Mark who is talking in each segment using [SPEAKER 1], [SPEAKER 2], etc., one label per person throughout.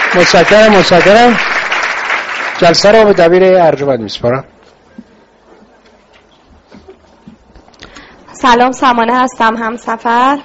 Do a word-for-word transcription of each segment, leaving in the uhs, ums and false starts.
[SPEAKER 1] متشکرم متشکرم. جلسه رو به دبیر ارجمند میسپارم.
[SPEAKER 2] سلام، سمانه هستم، همسفر.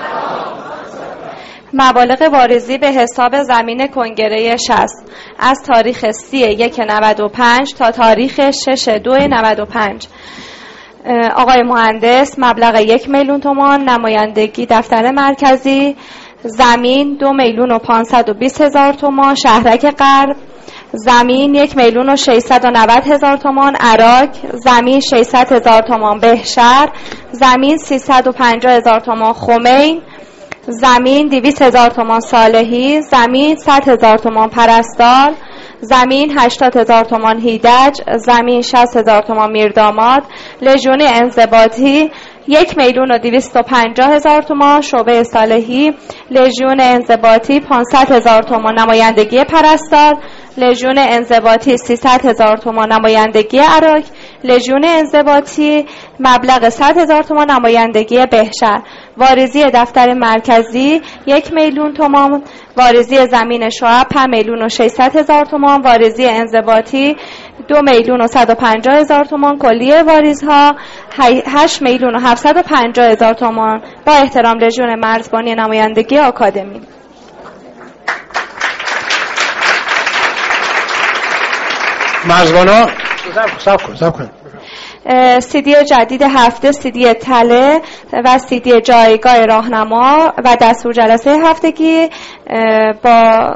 [SPEAKER 2] مبالغ واریزی به حساب زمین کنگره شصت از تاریخ سی یک نود و پنج تا تاریخ شش دو نود و پنج. آقای مهندس، مبلغ یک میلیون تومان، نمایندگی دفتر مرکزی، زمین دو میلیون و پانصد و بیست هزار تومان، شهرک غرب، زمین یک میلیون و ششصد و نود هزار تومان، عراق، زمین ششصد هزار تومان، بهشهر، زمین سیصد و پنجاه هزار تومان، خمین، زمین دویست هزار تومان، صالحی، زمین صد هزار تومان، پرستار، زمین هشتاد هزار تومان، هیدج، زمین شصت هزار تومان، میرداماد، لژیون انضباطی یک میلیون و دویست و پنجاه هزار تومان، شعبه صالحی، لژیون انضباطی پانصد هزار تومان، نمایندگی پرستار، لژیون انضباطی سیصد هزار تومان، نمایندگی عراق، لژیون انضباطی مبلغ صد هزار تومان، نمایندگی بهشهر. واریزی دفتر مرکزی یک میلیون تومان، واریزی زمین شعب پنج میلیون و ششصد هزار تومان، واریزی انضباطی دو میلیون و صد و پنجاه هزار تومان، کلیه واریزها هشت میلیون و هفتصد و پنجاه هزار تومان. با احترام، لژیون مرزبانی نمایندگی آکادمی.
[SPEAKER 1] مرزبانا سب کن سب کن.
[SPEAKER 2] سیدی جدید هفته، سیدی تله و سیدی جایگاه راهنما و دستور جلسه هفتگی با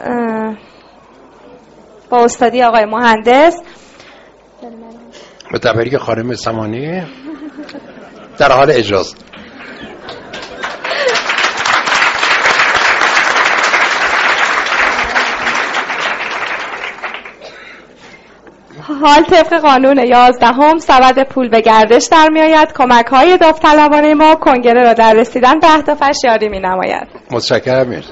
[SPEAKER 2] با استادی آقای مهندس
[SPEAKER 1] به تبریک خانم سمانی در حال اجراست.
[SPEAKER 2] حال طبق قانون یازدهم سبد پول به گردش در می آید. کمک های داوطلبانه ما کنگره را در رسیدن به اهدافش یاری می نماید.
[SPEAKER 1] متشکرم. مرسی.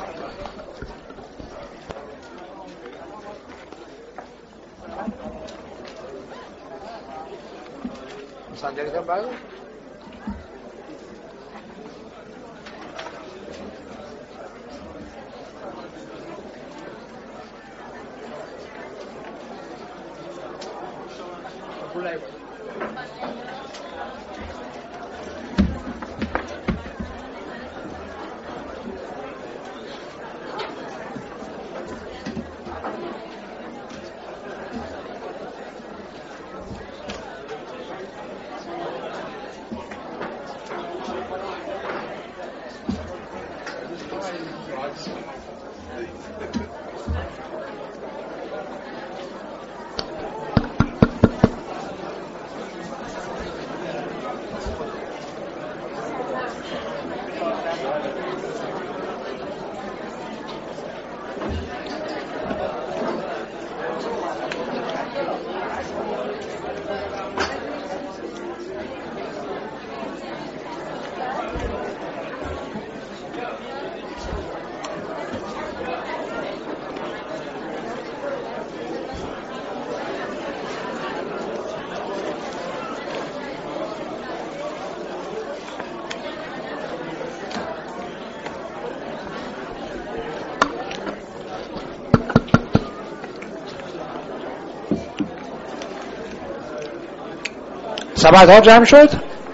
[SPEAKER 1] سبدها جمع شد.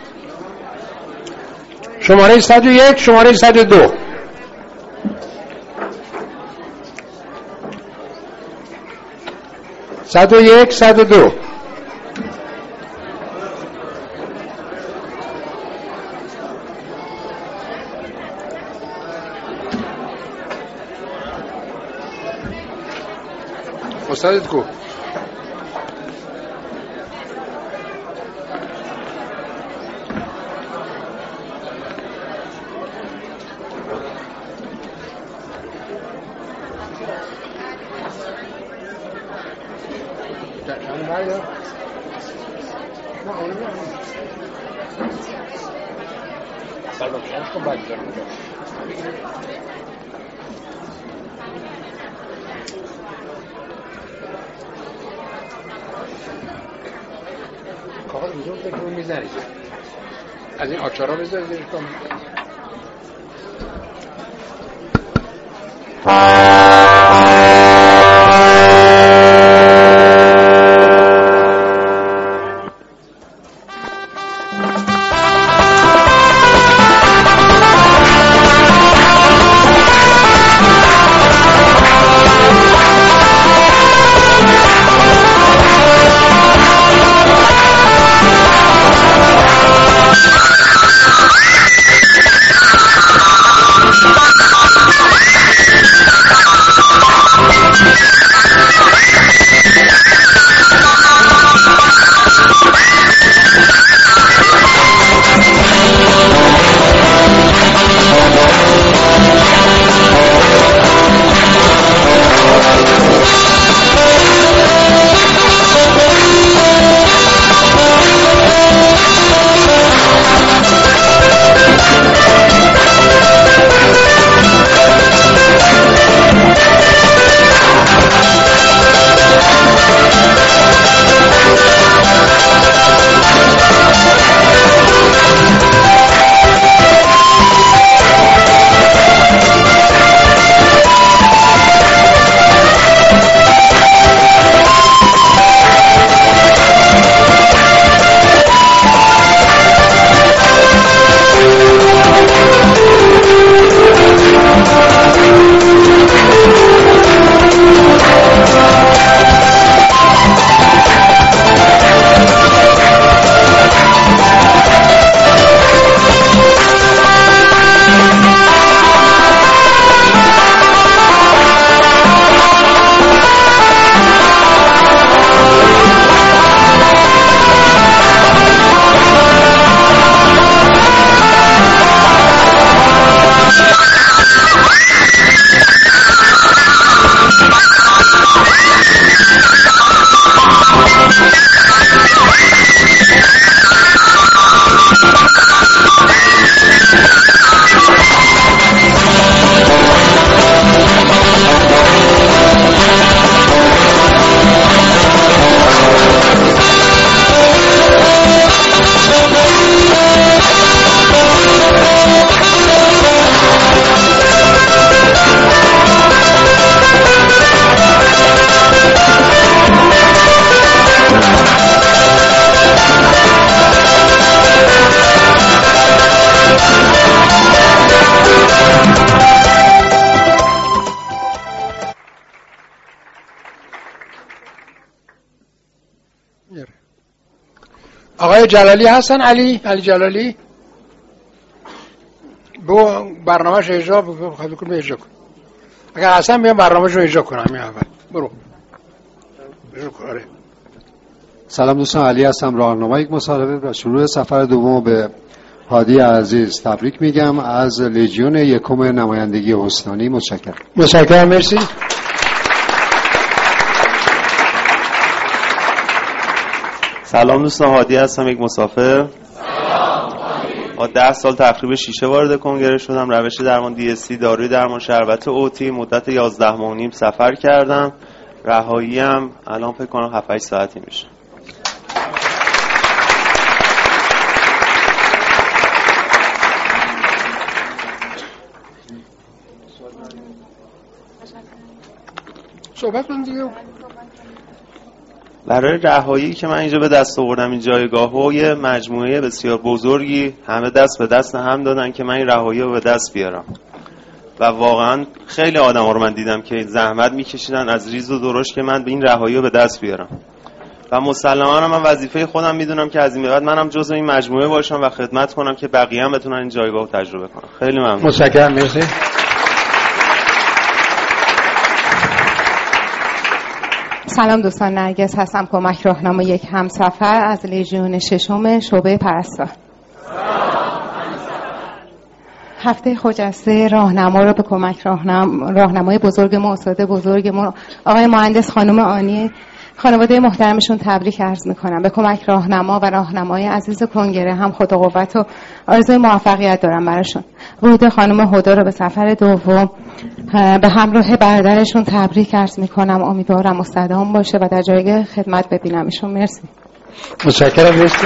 [SPEAKER 1] شماره صد و یک، شماره صد و دو. صد و یک، صد و دو. استادت کو؟ کاغذ اینجا بذار که میزنید از این آچارا بذارید زیرش کن. Ah آقای جلالی هستن؟ علی علی جلالی بو برنامه‌اش اجرا بخواد کنه اجرا کن. اگر اصلا بیام برنامه‌شو اجرا کنم همین اول. برو. اجرا کن. آره.
[SPEAKER 3] سلام دوستان، علی هستم، راهنمای یک مصاحبه و شروع سفر دوم به هادی عزیز تبریک میگم از لژیون یکم نمایندگی استانی. متشکرم.
[SPEAKER 1] متشکرم، مرسی.
[SPEAKER 4] سلام دوستان، هادی هستم، یک مسافر. با ده سال تقریبا شیشه وارد کنگره شدم. روش درمان دی اس سی، داروی درمان شربت اوتی، مدت یازده ماه و نیم سفر کردم. رهاییم الان فکر کنم هفت هشت ساعتی میشه.
[SPEAKER 1] صحبت کن دیگه.
[SPEAKER 4] برای رهایی که من اینجا به دست آوردم این جایگاهو، یه مجموعه بسیار بزرگی همه دست به دست هم دادن که من این رهایی رو به دست بیارم و واقعا خیلی آدم ها رو من دیدم که زحمت میکشیدن از ریز و درشت که من به این رهایی رو به دست بیارم و مسلماً من وظیفه خودم میدونم که از این به بعد منم جزء این مجموعه باشم و خدمت کنم که بقیه هم بتونن این جایگاه رو تجربه کنن. خیلی ممنون.
[SPEAKER 1] متشکرم، مرسی.
[SPEAKER 5] سلام دوستان، نرگس هستم، کمک راهنما یک همسفر از لژیون ششم شعبه پرستار. هفته خجسته راهنما رو به کمک راهنما راهنمای بزرگ ما، استاد بزرگ ما آقای مهندس خانم آنی، خانواده محترمشون تبریک عرض میکنم. به کمک راهنما و راهنمای عزیز کنگره هم خدا قوت و آرزوی موفقیت دارم براشون. ورود خانم هدا رو به سفر دوم به همراه برادرشون تبریک عرض میکنم. امیدوارم مستدام باشه و در جایگاه خدمت ببینمشون. مرسی.
[SPEAKER 1] متشکرم، مرسی.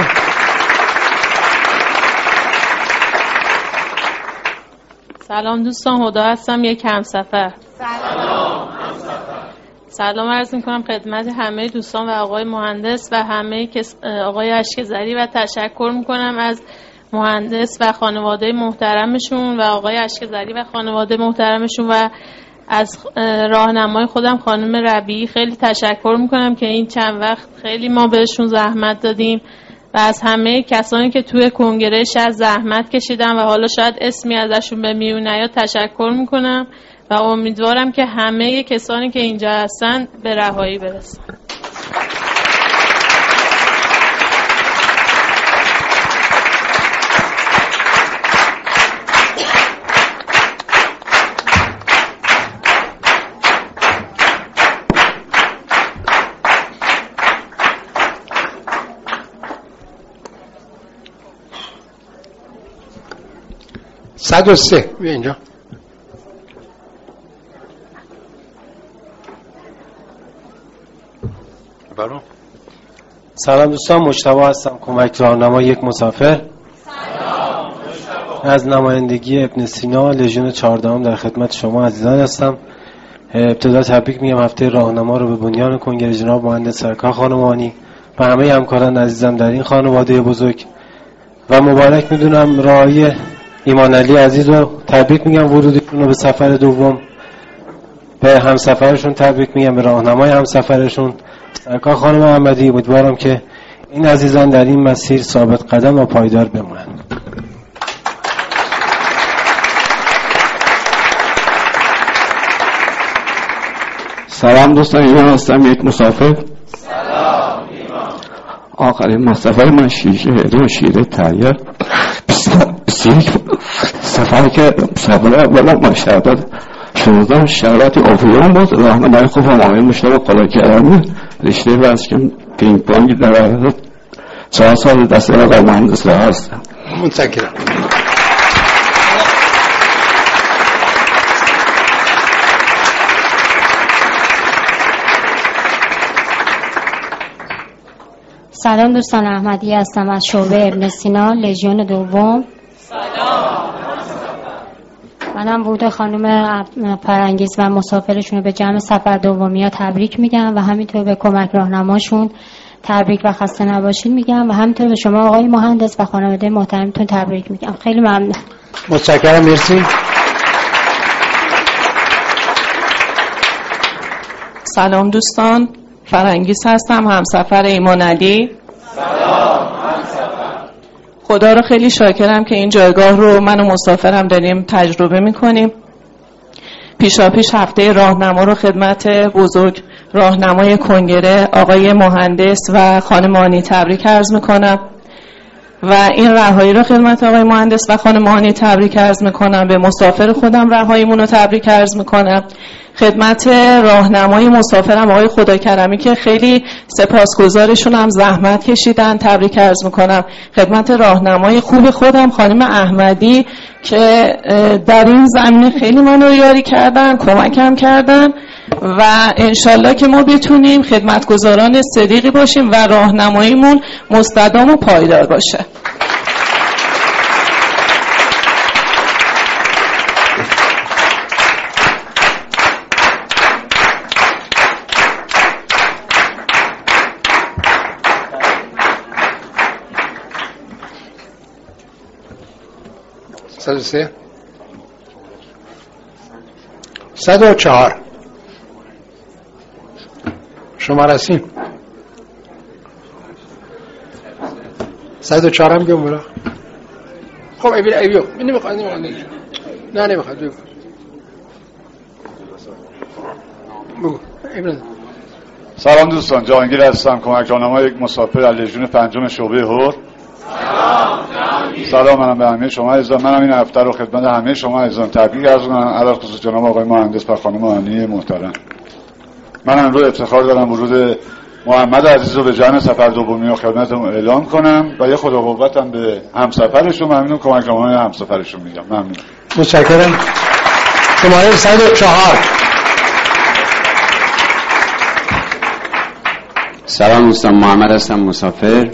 [SPEAKER 6] سلام دوستان، هدا هستم، یک همسفر.
[SPEAKER 5] سلام.
[SPEAKER 6] سلام عرض میکنم خدمت همه دوستان و آقای مهندس و همه کس آقای اشکزری و تشکر میکنم از مهندس و خانواده محترمشون و آقای اشکزری و خانواده محترمشون و از راهنمای خودم خانم ربیعی خیلی تشکر میکنم که این چند وقت خیلی ما بهشون زحمت دادیم و از همه کسانی که توی کنگره شهر زحمت کشیدن و حالا شاید اسمی ازشون به میون نیاد تشکر میکنم و امیدوارم که همه کسانی که اینجا هستن به رهایی برسن.
[SPEAKER 1] صد و سه بیا اینجا. برو.
[SPEAKER 7] سلام دوستان، مجتبی هستم، کمک راهنما یک مسافر. سلام مجتبی. از نمایندگی ابن سینا لژیون چهاردهم در خدمت شما عزیزان هستم. ابتدا تبریک میگم هفته راهنما رو به بنیان کنگره جناب مهندس سرکار خانمانی و همه همکاران عزیزم در این خانواده بزرگ و مبارک میدونم راهی ایمان علی عزیز رو تبریک میگم ورودشون رو به سفر دوم. به همسفرشون تبریک میگم، به راهنمای همسفرشون سرکار خانم احمدی. امیدوارم که این عزیزان در این مسیر ثابت قدم و پایدار بمونن.
[SPEAKER 8] سلام دوستان، ایمان هستم، یک مسافر. سلام ایمان. آخرین مسافر من شیشه دو شیره تریه بیست سفر که سفر اولا ما شربت شنوزم شربت آفیون بود. راهنمای خوبم آقای مشتبه قلاکرمی، رشته بس که پینگ پونگ در چهار سال دست آقای مهندس را هستم.
[SPEAKER 1] متشکرم.
[SPEAKER 9] سلام دوستان، احمدی هستم از شعبه ابن سینا لژیون دوم.
[SPEAKER 6] سلام.
[SPEAKER 9] منم ورود خانم پرانگیز و مسافرشون به جمع سفر دومی ها تبریک میگم و همینطور به کمک راهنماشون تبریک و خسته نباشید میگم و همینطور به شما آقای مهندس و خانواده محترمتون تبریک میگم. خیلی ممنون.
[SPEAKER 1] متشکرم، مرسی.
[SPEAKER 10] سلام دوستان، فرانگیز هستم، همسفر ایمان علی.
[SPEAKER 11] سلام.
[SPEAKER 10] خدا رو خیلی شاکرم که این جایگاه رو من و مسافرم داریم تجربه میکنیم. پیشاپیش هفته راهنما رو خدمت بزرگ راهنمای کنگره آقای مهندس و خانم آنی تبریک عرض میکنم و این رهایی رو خدمت آقای مهندس و خانم آنی تبریک عرض میکنم. به مسافر خودم رهاییمون رو تبریک عرض میکنم. خدمت راهنمای مسافرم آقای خداکرمی که خیلی سپاسگزارشون هم زحمت کشیدن تبریک عرض میکنم. خدمت راهنمای خوب خودم خانم احمدی که در این زمینه خیلی منو یاری کردن، کمکم کردن و انشالله که ما بتونیم خدمتگزاران صدیقی باشیم و راهنماییمون مستدام و پایدار باشه.
[SPEAKER 1] صد و سه صد و چهار شما رسیم صد و چهار هم بیام بلا. خب ایبیل ایبیو نمیخواد نمیخواد نه نمیخواد بگو بگو ایبیل.
[SPEAKER 11] سلام دوستان، جهانگیر هستم، کمک راهنمای یک مسافر از لژیون پنجم شعبه هور. سلام، منم به همه شما عزیزان. منم این هفته رو خدمت همه شما عزیزان تبریک عرض می‌کنم، علاوه خصوص جناب آقای مهندس و خانم آنی محترم. من امروز افتخار دارم ورود محمد عزیز رو به جمع سفر دومی و خدمتتون اعلام کنم و یه خدا قوتم به همسفرشون، ممنون کمک راهنمای همسفرشون میگم. ممنون.
[SPEAKER 1] متشکرم. شماره صد و چهار.
[SPEAKER 12] سلام دوستان، محمد هستم، مسافر.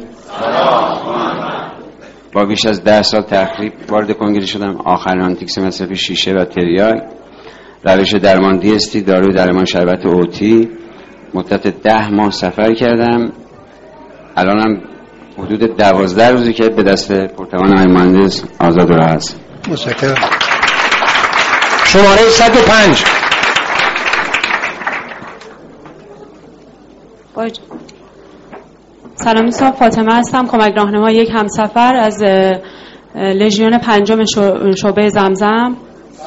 [SPEAKER 12] با بیش از ده سال تخریب وارد کنگره شدم. آخرین آنتیکس مصرف شیشه و تریال، روش درمان دی اس تی، داروی درمان شربت اوتی. مدت ده ماه سفر کردم. الانم حدود دوازده روزی که به دست پرتوان آقای مهندس آزاد راه هست.
[SPEAKER 1] متشکرم. شماره صد و پنج.
[SPEAKER 13] باید. سلام دوستان، فاطمه هستم، کمک راهنمای یک همسفر از لژیون پنجم شعبه زمزم.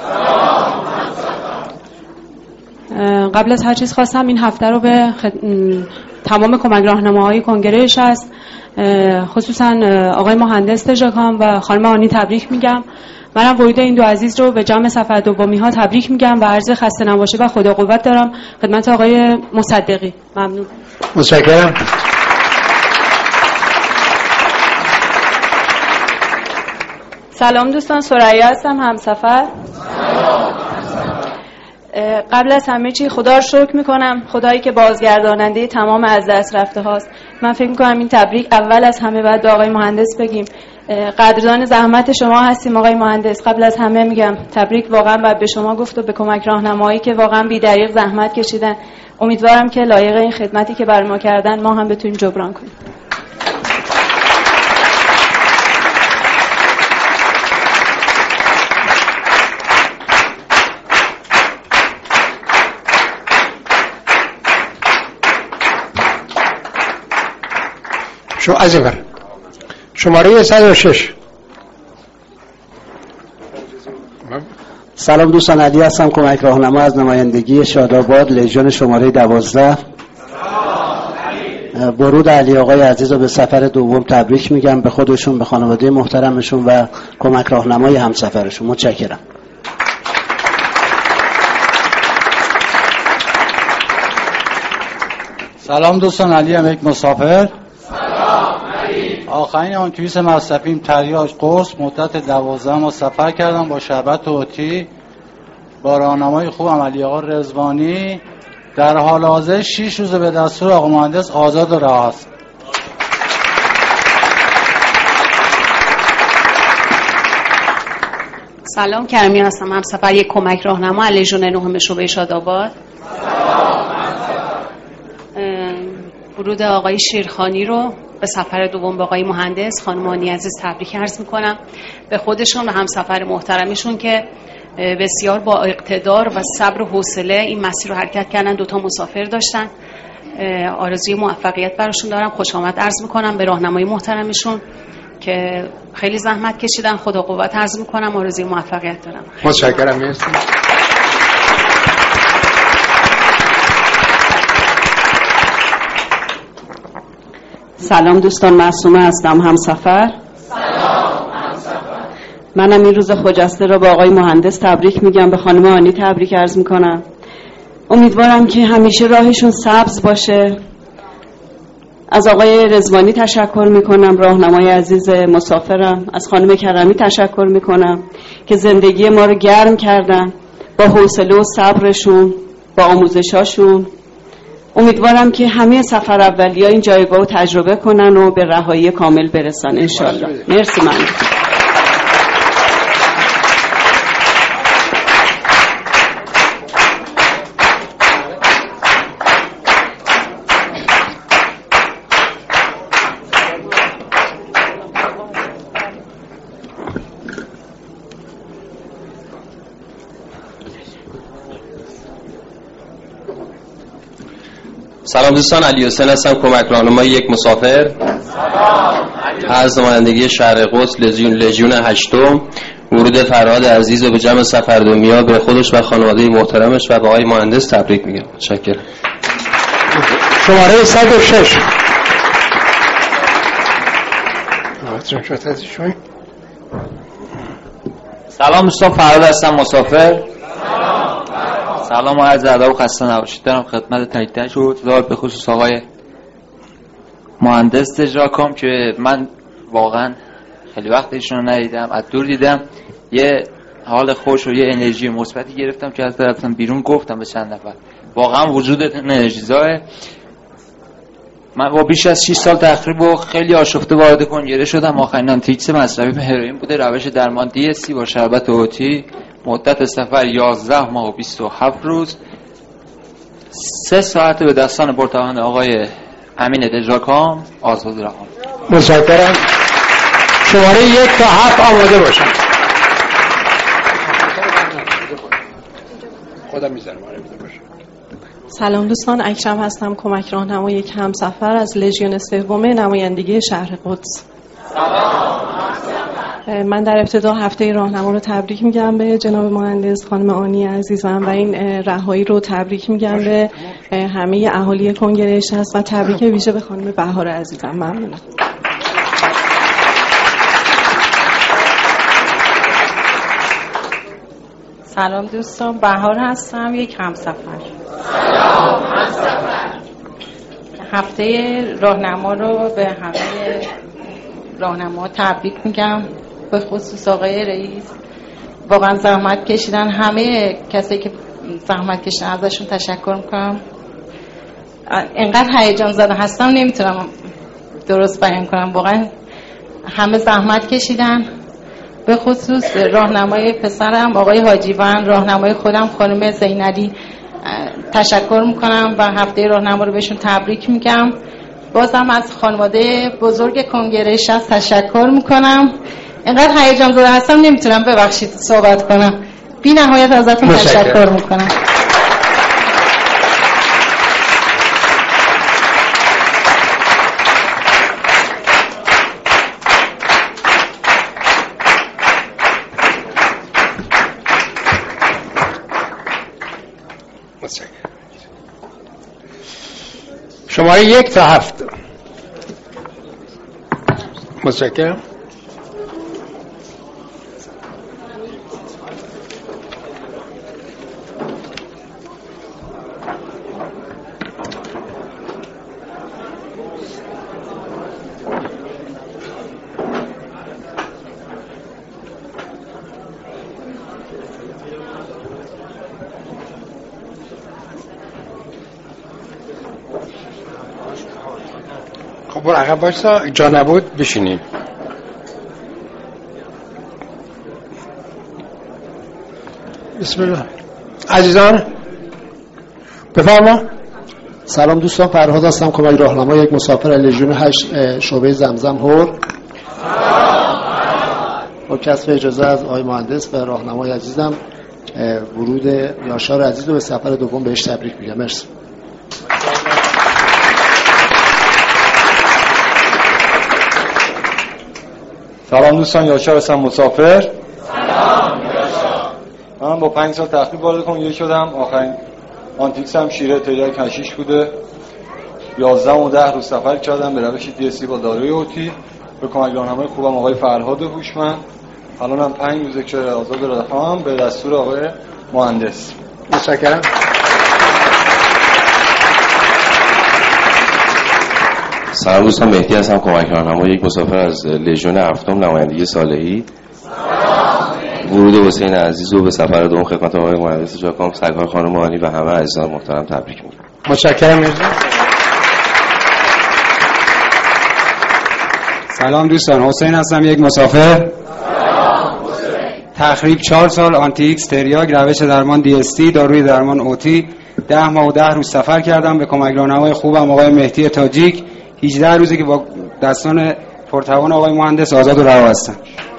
[SPEAKER 13] قبل از هر چیز خواستم این هفته رو به خد... تمام کمک راهنماهای کنگره شصت، خصوصا آقای مهندس تژاکام و خانم آنی تبریک میگم. منم ورود این دو عزیز رو به جمع سفر دومی ها تبریک میگم و عرض خسته نباشه و خدا قوت دارم خدمت آقای مصدقی. ممنون.
[SPEAKER 1] متشکرم.
[SPEAKER 2] سلام دوستان، ثریا هستم، همسفر. قبل از همه چی خدا رو شکر میکنم، خدایی که بازگرداننده تمام از دست رفته هاست. من فکر میکنم این تبریک اول از همه باید به آقای مهندس بگیم. قدردان زحمت شما هستیم آقای مهندس. قبل از همه میگم تبریک واقعا باید به شما گفت و به کمک راهنمایی که واقعا بی دریغ زحمت کشیدن. امیدوارم که لایق این خدمتی که بر ما کردن ما هم بتونیم جبران کنیم.
[SPEAKER 1] شو از این بر شماره صد و شش.
[SPEAKER 14] سلام دوستان، علی هستم، کمک راهنما از نمایندگی شاداباد لژیون شماره دوازده. ورود علی آقای عزیز رو به سفر دوم تبریک میگم، به خودشون، به خانواده محترمشون و کمک راهنمای همسفرشون. متشکرم.
[SPEAKER 15] سلام دوستان، علی هم یک مسافر. آخرین آن تویس مصرفیم تریاج قرص، مدت دوازده ماه سفر کردم با شربت اوتی با راهنمای خوب علی آقا رضوانی. در حال حاضر شش روز به دستور آقا مهندس آزاد راه است.
[SPEAKER 16] سلام، کرمی هستم، همسفر یک کمک راهنما از لژیون نهم شعبه شاداباد. ورود آقای شیرخانی رو به سفر دوم با آقای مهندس خانم آنی عزیز تبریک عرض میکنم، به خودشون و همسفر محترمشون که بسیار با اقتدار و صبر و حوصله این مسیر رو حرکت کردن. دوتا مسافر داشتن، آرزوی موفقیت براشون دارم. خوش آمد عرض میکنم به راهنمای محترمشون که خیلی زحمت کشیدن. خدا قوت عرض میکنم، آرزوی موفقیت دارم.
[SPEAKER 1] متشکرم. مرسی.
[SPEAKER 17] سلام دوستان، معصومه هستم، همسفر.
[SPEAKER 18] سلام همسفر.
[SPEAKER 17] منم این روز خجسته را به آقای مهندس تبریک میگم، به خانم آنی تبریک عرض میکنم. امیدوارم که همیشه راهشون سبز باشه. از آقای رضوانی تشکر میکنم، راهنمای عزیز مسافرم. از خانم کرمی تشکر میکنم که زندگی ما رو گرم کردن با حوصله و صبرشون، با آموزشاشون. امیدوارم که همه سفر اولیا این جایگاه رو تجربه کنن و به رهایی کامل برسن انشالله. مرسی. من
[SPEAKER 19] سلام دوستان، علی حسین هستم، کمک راهنمای یک مسافر. سلام. از نمایندگی شهر قدس لژیون لژیون هشتم، ورود فرهاد عزیز و به جمع سفردومیا به خودش و خانواده محترمش و به آقای مهندس تبریک میگم. متشکرم.
[SPEAKER 1] شماره صد و شش.
[SPEAKER 20] سلام دوستان، فرهاد هستم، مسافر. سلام و عرض ادب و خسته نباشید دارم خدمت تک تک شد به خصوص آقای مهندس تجراکام که من واقعا خیلی وقت ایشون رو ندیدم، از دور دیدم، یه حال خوش و یه انرژی مثبتی گرفتم که از رفتم بیرون گفتم به چند نفر واقعا وجودتون انرژیزاه. من با بیش از شش سال تخریب و خیلی آشفته وارد کنگره شدم. آخرین آنتیکس مصرفی هروئین بوده، روش درمان دی اس سی با شربت اوتی، مدت سفر یازده ماه و بیست و هفت روز، سه ساعت به دستان پرتوان آقای امین دژاکام آزاد رهام.
[SPEAKER 1] متشکرم. شماره یک تا هفت آماده باشن. خدا میذارم آره میذارم باشه.
[SPEAKER 10] سلام دوستان، اکرم هستم، کمک راهنمای یک همسفر از لژیون سوم نمایندگی شهر قدس. من در ابتدا هفته راهنما رو تبریک میگم به جناب مهندس خانم آنی عزیزم و این رهایی رو تبریک میگم به همه اهالی کنگره شصت و تبریک ویژه به خانم بهار عزیزم. ممنونم.
[SPEAKER 21] سلام دوستان، بهار هستم، یک همسفر.
[SPEAKER 18] سلام همسفر.
[SPEAKER 21] هفته راهنما رو به همه راهنما تبریک میگم، به خصوص آقای رئیس. واقعا زحمت کشیدن، همه کسایی که زحمت کشیدن ازشون تشکر میکنم. انقدر هیجان زده هستم نمیتونم درست بیان کنم، واقعا همه زحمت کشیدن. به خصوص راهنمای پسرم آقای حاجیوان، راهنمای خودم خانم زینلی تشکر میکنم و هفته راهنما رو بهشون تبریک میگم. بازم از خانواده بزرگ کنگره شصت تشکر میکنم. اینقدر هیجان زده هستم نمیتونم ببخشید صحبت کنم. بی نهایت ازتون تشکر میکنم.
[SPEAKER 1] شماره یک تا هفت. متشکرم. خب برو عقب باشتا، جا نبود بشینیم. بسم الله عزیزان بفرما.
[SPEAKER 22] سلام دوستان، فرهاد هستم، کمک راهنمای یک مسافر لژیون هشت شعبه زمزم هور. با کسب اجازه از آقای مهندس و راهنمای عزیزم ورود یاشار عزیز رو به سفر دوم بهش تبریک میگم. مرسی.
[SPEAKER 3] سلام دوستان، یاشار هستم مسافر. سلام یاشار. من با پنج سال تخریب وارد کنگره شدم. آخرین آنتیکس هم شیره تریاک هشیش بوده. یازده و ده روز سفر کردم به روش دی اسی با داروی اوتی به کمک راهنمای خوبم آقای فرهاد هوشمند. الان هم پنج روزه که آزاد رفتم به دستور آقای مهندس.
[SPEAKER 1] متشکرم.
[SPEAKER 4] سلام دوستان، مهدی هستم، کمک راهنمای یک مسافر از لژیون هفتم نمایندگی صالحی. ورود حسین عزیز رو به سفر دوم خدمت آقای مهندس جاکام، سرکار خانم آنی و همه عزیزان محترم تبریک میگم.
[SPEAKER 1] متشکرم.
[SPEAKER 23] سلام دوستان، حسین هستم، یک مسافر. تخریب چهار سال آنتیکس تریاک روش درمان دی اس تی داروی درمان اوتی. ده ماه و ده روز سفر کردم به کمک راهنمای خوبم آقای مهدی تاجیک. هجده روزی که با دستان پرتوان آقای مهندس آزاد و رها هستم.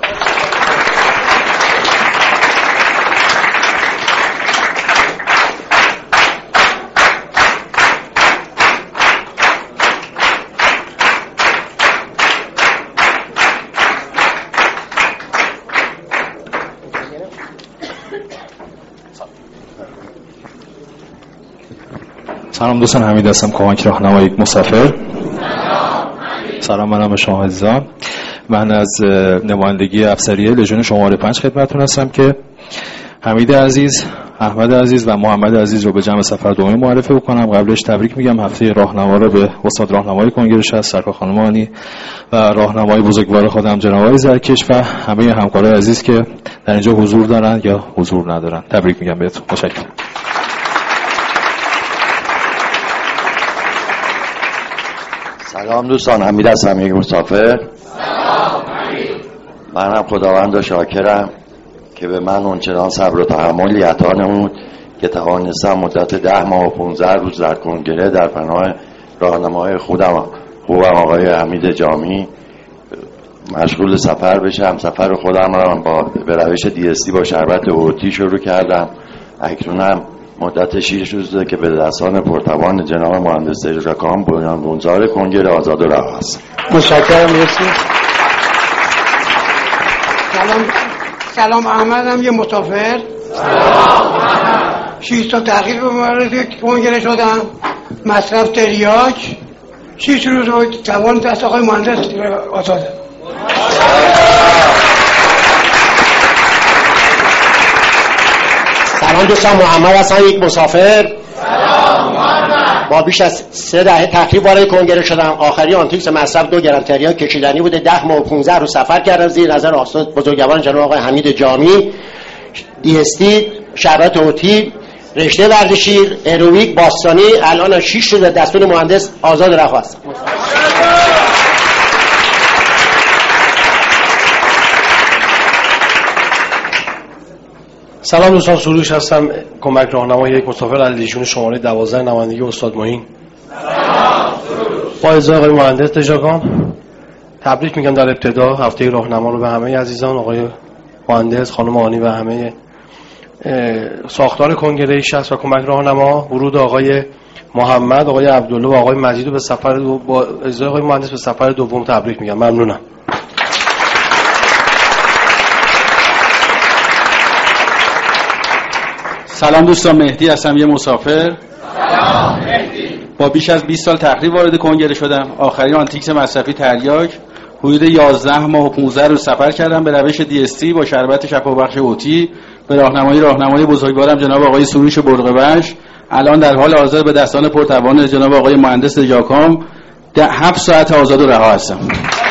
[SPEAKER 24] سلام دوستان، حمید هستم، کمک راهنمای یک مسافر. سلام، منم شما عزیزان. من از نمایندگی افسریه لژیون شماره پنج خدمتتون هستم که حمید عزیز، احمد عزیز و محمد عزیز رو به جمع سفر دومی معرفی بکنم. قبلش تبریک میگم هفته راهنما رو به استاد راهنمای کنگره شهر سرکار خانم آنی و راهنمای بزرگوار خودم جناب آقای زرکش و همه همکارای عزیز که در اینجا حضور دارن یا حضور ندارن. تبریک میگم بهتون. متشکرم.
[SPEAKER 25] سلام دوستان، حمید هستم، یک مسافر. سلام حمید. من هم خداوند و شاکرم که به من اونچنان صبر و تحملی عطا نمود که توانستم مدت ده ماه و پونزده روز در کنگره در پناه راهنمای خودم خوبم آقای حمید جامی مشغول سفر بشم. سفر خودم را با به روش دی اس تی با شربت اوتی شروع کردم. اکنونم مدت شش روزه که به دستان پرتوان جناب مهندس جاکام بنیانگذار کنگره آزاد و رها است.
[SPEAKER 1] متشکرم. مرسی.
[SPEAKER 26] سلام، سلام، احمدم، یه مسافر. سلام احمد. شش تا تحقیق وارد کنگره شدم. مصرف تریاک. شش روز رو توان دست آقای مهندس آزاده.
[SPEAKER 27] سلام دوستان، محمد هستم، یک مسافر. سلام محمد. با بیش از سه دهه تخریب وارد کنگره شدم. آخری آنتیکس مصرف دو گرم تریاک کشیدنی بوده. ده ماه و پونزده روز سفر کردم زیر نظر استاد بزرگوار جناب آقای حمید جامی. دی اس تی، شربت اوتی، رشته ورزشی، ارویک، باستانی. الان شش روز دستور مهندس آزاد رها هستم.
[SPEAKER 28] سلام دوستان، سروش هستم، کمک راهنمای یک مسافر از لژیون شماره دوازده نمایندگی استاد معین. سلام سروش. با اجازه آقای مهندس تجاکام تبریک میگم در ابتدا هفته راهنما رو به همه عزیزان، آقای مهندس، خانم آنی و همه ساختار کنگره شصت و کمک راهنما. ورود آقای محمد، آقای عبدالله و آقای مجید به سفر دو با اجازه آقای مهندس به سفر دوم تبریک میگم. ممنونم.
[SPEAKER 29] سلام دوستان، مهدی هستم، یه مسافر. سلام مهدی. با بیش از بیست سال تخریب وارد کنگره شدم. آخرین آنتیکس مصرفی تریاک حدود یازده ماه و پانزده روز سفر کردم به روش دی اس تی با شربت شفابخش اوتی به راهنمایی راهنمای بزرگوارم جناب آقای سروش برقه‌وش. الان در حال حاضر به دستان پرتوان جناب آقای مهندس جاکام هفت ساعت آزاد و رها هستم.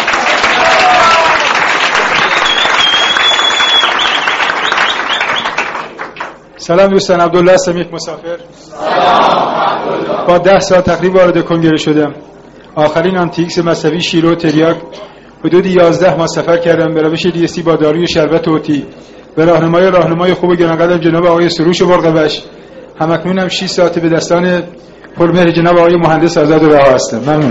[SPEAKER 30] سلام دوستان، عبدالله هستم، یک مسافر. سلام عبدالله. با ده سال تقریب وارد کنگره شدم. آخرین آنتیکس مصرفی شیرو تریاک حدود یازده ماه سفر کردم به روش دی اس تی با داروی شربت اوتی به راهنمای راهنمای خوب گرانقدر جناب آقای سروش برقه‌وش. همکنونم شش ساعت به دستان پرمهر جناب آقای مهندس آزاد و رها هستم. ممنون.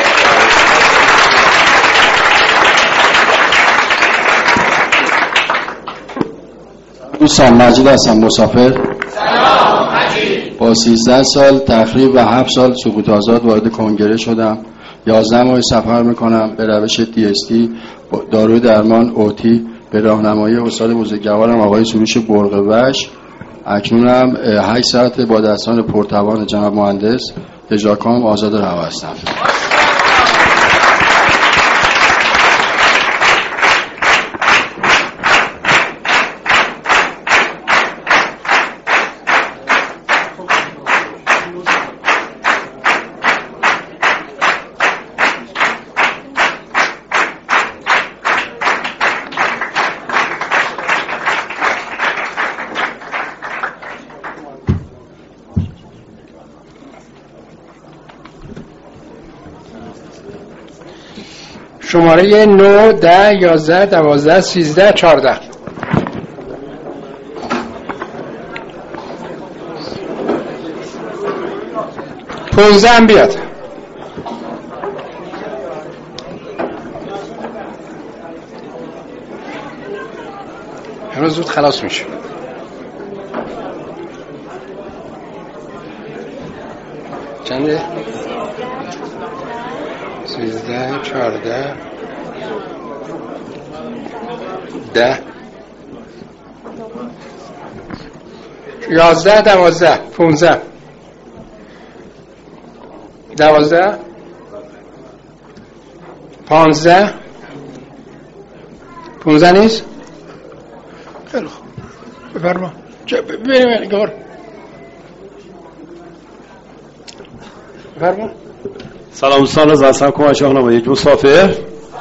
[SPEAKER 31] دوستان، مجید هستم، مسافر. سلام مجید. با سیزده سال تخریب و هفت سال سقوط آزاد وارد کنگره شدم. یازده ماه سفر میکنم به روش دی اس تی داروی درمان اوتی به راهنمایی استاد بزرگوارم آقای سروش برقوش. اکنونم هشت ساعت با دستان پرتوان جناب مهندس دژاکام آزاد رها هستم.
[SPEAKER 1] شماره نه، ده، یازده، دوازده، سیزده، چارده. پونزده هم بیاد. امروز زود خلاص میشه. چنده؟ سیزده، چارده، ده، یازده، دوازده، پونزده، دوازده، پانزده، پونزده نیست؟ خیلی خوب بفرما ببینیم گار بفرما.
[SPEAKER 28] سلام دوستان، از هستم کمک راهنمای یک مسافر.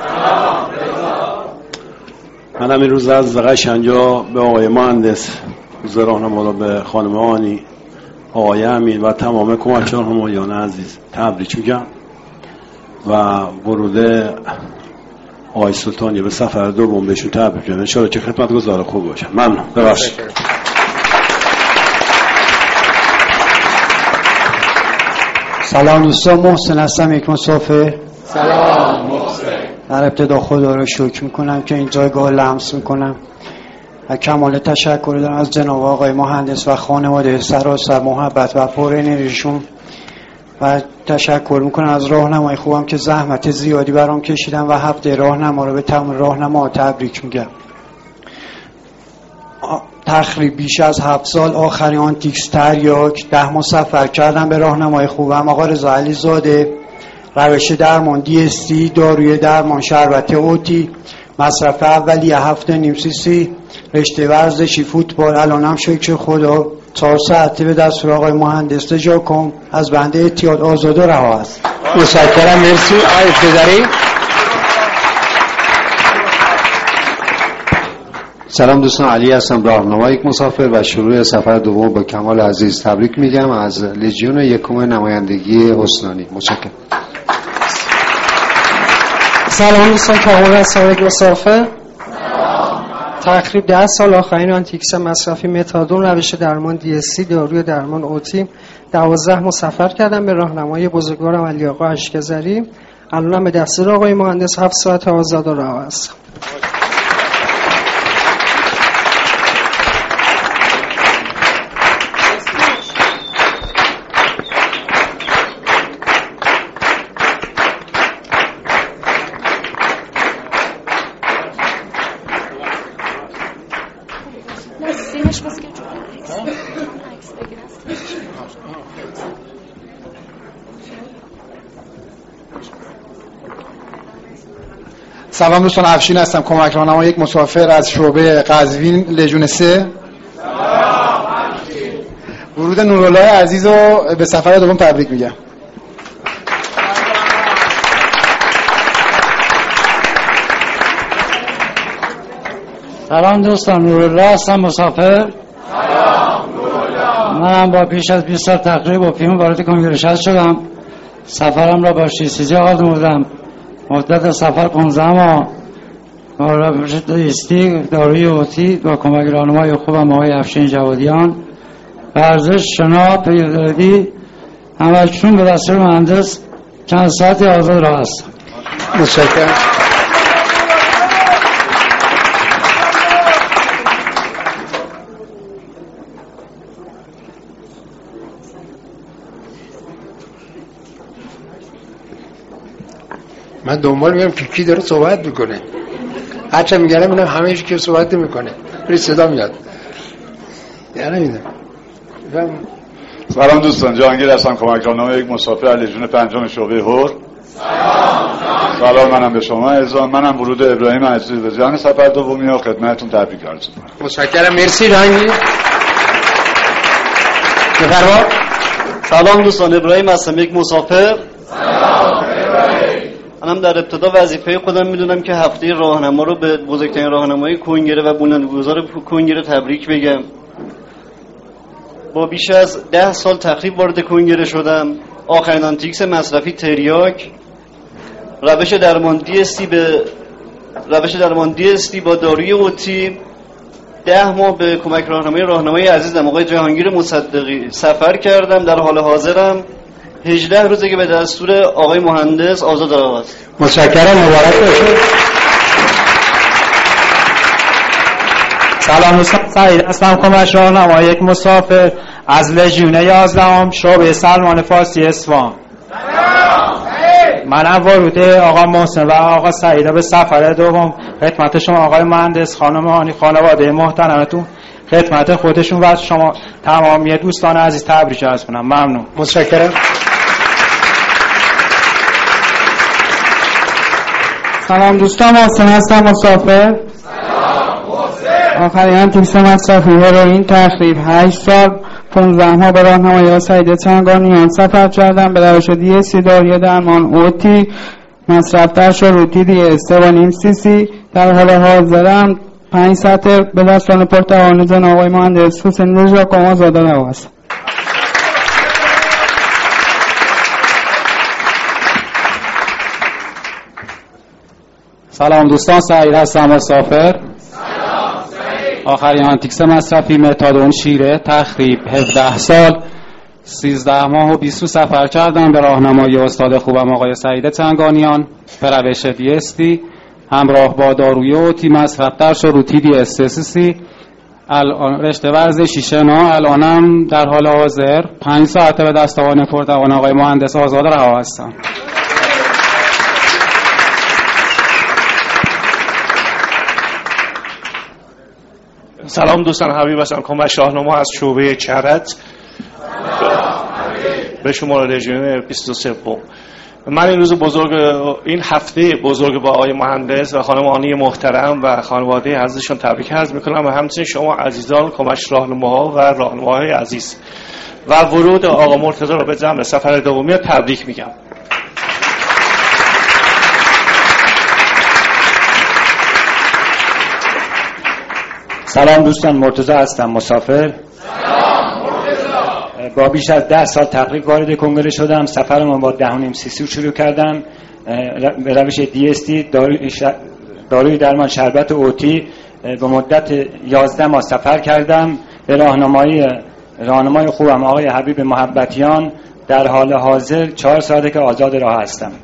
[SPEAKER 28] من هم این روز از قشنجا به آقای مهندس روز راهنما به خانم آنی، آقای امین و تمام کمک راهنمایان عزیز تبریک میگم و ورود آقای سلطانی به سفر دوم بهشون تبریک میگم. ان شاءالله که خدمتگزار خوب باشن. ممنون. ببخشید.
[SPEAKER 2] سلام دوستان، محسن هستم یک مسافر.
[SPEAKER 1] سلام محسن.
[SPEAKER 2] در ابتدا خدا رو شکر میکنم که این جایگاه لمس میکنم و کمال تشکر دارم از جناب آقای مهندس و خانواده سراسر محبت و پر انرژیشون و تشکر میکنم از راهنمای خوبم که زحمت زیادی برام کشیدن و هفته راهنما رو به تمام راهنما تبریک میگم. تقریبا بیش از هفت سال آخرین آنتیکس تریاک ده ماه سفر کردم به راهنمای خوبم آقا رضا علی زاده، روش درمان دی اس تی، داروی درمان شربت اوتی، مصرف اولیه هفت نیم سی سی، رشته ورزشی فوتبال. الانم شکر خدا چهار ساعته به دستور آقای مهندس دژاکام از بنده اعتیاد آزاد و رها است.
[SPEAKER 1] متشکرم. مرسی. آقای ابتدایی.
[SPEAKER 22] سلام دوستان، علی هستم، راهنما یک مسافر و شروع سفر دوم با کمال عزیز تبریک میگم از لژیون یکم نمایندگی حسنانی. متشکرم.
[SPEAKER 5] سلام دوستان، کامل هستم، یک مسافر. تقریبا ده سال آخرین آنتیکس مصرفی متادون، روش درمان دی اس سی، داروی درمان اوتی، دوازده ماه سفر کردم به راهنمای بزرگوارم علی آقا اشکزری. الانم به دستور آقای مهندس هفت ساعت آزاد و رها هستم.
[SPEAKER 6] سلام دوستان، افشین هستم، کمک راهنما یک مسافر از شعبه قزوین لژیون سه. ورود نورالله عزیز رو به سفر دوم تبریک میگم.
[SPEAKER 7] سلام دوستان، نورالله هستم، مسافر. منم با پیش از بیست سال تقریبا با پیمون وارد کنگره شصت شدم. سفرم را با شیسیجی آغاز نمودم. مدت سفر پانزده ماه با روش دیستی، داروی اوتی با کمک راهنمای خوبم آقای افشین جوادیان، ورزش، شنا، پیادگی، همشون به دستور مهندس چند ساعتی آزاد راه هستم.
[SPEAKER 1] متشکرم. من دنبال میگم که کی داره صحبت میکنه، هرچه میگرم اینم همه هیچ که صحبت نمیکنه، ولی صدا میاد. یعنی نمیدونم.
[SPEAKER 8] سلام دوستان، جهانگیر هستم، کمک راهنمای یک مسافر از لژیون پنجم شعبه هور. سلام منم به شما عزیزان. منم ورود ابراهیم عزیز به جهان سفر دومی و خدمتتون تبریک عرض می‌کنم.
[SPEAKER 1] متشکرم، مرسی جهانگیر. بفرما.
[SPEAKER 9] سلام دوستان، ابراهیم هستم، یک مسافر. سلام ابراهیم. منم در ابتدا وظیفه خودم میدونم که هفته راهنما رو به بزرگترین راهنمای کنگره و بنیانگذار کنگره تبریک بگم. با بیش از ده سال تقریبا وارد کنگره شدم. آخرین آنتیکس مصرفی تریاک، روش درمان دی استی به روش درمان دی استی با داروی اوتی، ده ماه به کمک راهنمای راهنمای عزیزم آقای جهانگیر مصدقی سفر کردم. در حال حاضرم هجده روزه که به دستور آقای مهندس آزاد راه است.
[SPEAKER 1] متشکرم، مبارک باشه.
[SPEAKER 11] سلام دوستان، سعید هستم، کمک راهنمای یک مسافر از لژیون یازدهم شعبه سلمان فارسی اصفهان. منم ورود آقا محسن و آقا سعید به سفر دوم خدمت شما آقای مهندس، خانم هانی، خانواده محترمتون، خدمت خودشون و شما تمامی دوستان عزیز تبریک عرض کنم. ممنون.
[SPEAKER 1] متشکرم.
[SPEAKER 11] سلام دوستان، محسن هستم، مسافر. آخرین آنتیکس مصرفی هروئین تقریب هشت سال پانزده ماه به راهنمای سعید چنگانیان سفر کردم. به روش دی اس سی داروی درمان اوتی، مصرف در شروطی دی اس سه و نیم سی سی. در حال حاضرم پنج سطر به دستان پرتوان جناب آقای مهندس حسین رضا آزاد راه است.
[SPEAKER 29] سلام دوستان، سعید هستم، مسافر. آخرین آنتیکس مصرفی متادون شیره تخریب هفده سال سیزده ماه و بیست سفر کردم به راهنمای استاد خوبم آقای سعید چنگانیان به روش دی استی همراه با داروی اوتی، مصرف در شروطی دی اس سی سی. الان رشته ورزشی شنا. الانم در حال حاضر پنج ساعته به دستان پرتوان آقای مهندس آزاد رها هستم.
[SPEAKER 28] سلام دوستان، حبیب هستم، کمک راهنما از شعبه چرت به شماره لژیون بیست و سه. من این روز بزرگ، این هفته بزرگ با آقای مهندس و خانم آنی محترم و خانواده عزیزشون تبریک عرض میکنم و همچنین شما عزیزان کمک راهنماها و راهنماهای عزیز و ورود آقا مرتضی رو به جمع سفر دومی تبریک میگم.
[SPEAKER 12] سلام دوستان، مرتضی هستم، مسافر. سلام مرتضی. با بیش از ده سال تقریب وارد کنگره شدم. سفرم با ده و نیم سی سی شروع کردم به روش دی اس تی داروی, ش... داروی درمان شربت اوتی. به مدت یازده ماه سفر کردم به راهنمایی راهنمای خوبم آقای حبیب محبتیان. در حال حاضر چهار ساعته که آزاد راه هستم.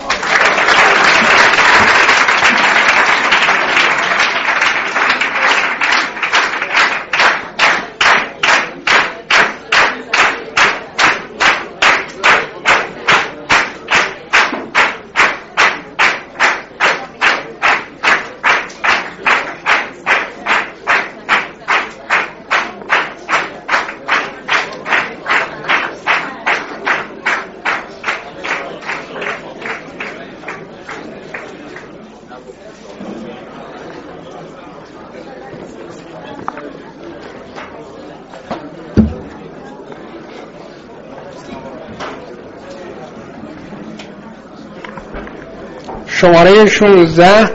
[SPEAKER 1] شماره شانزده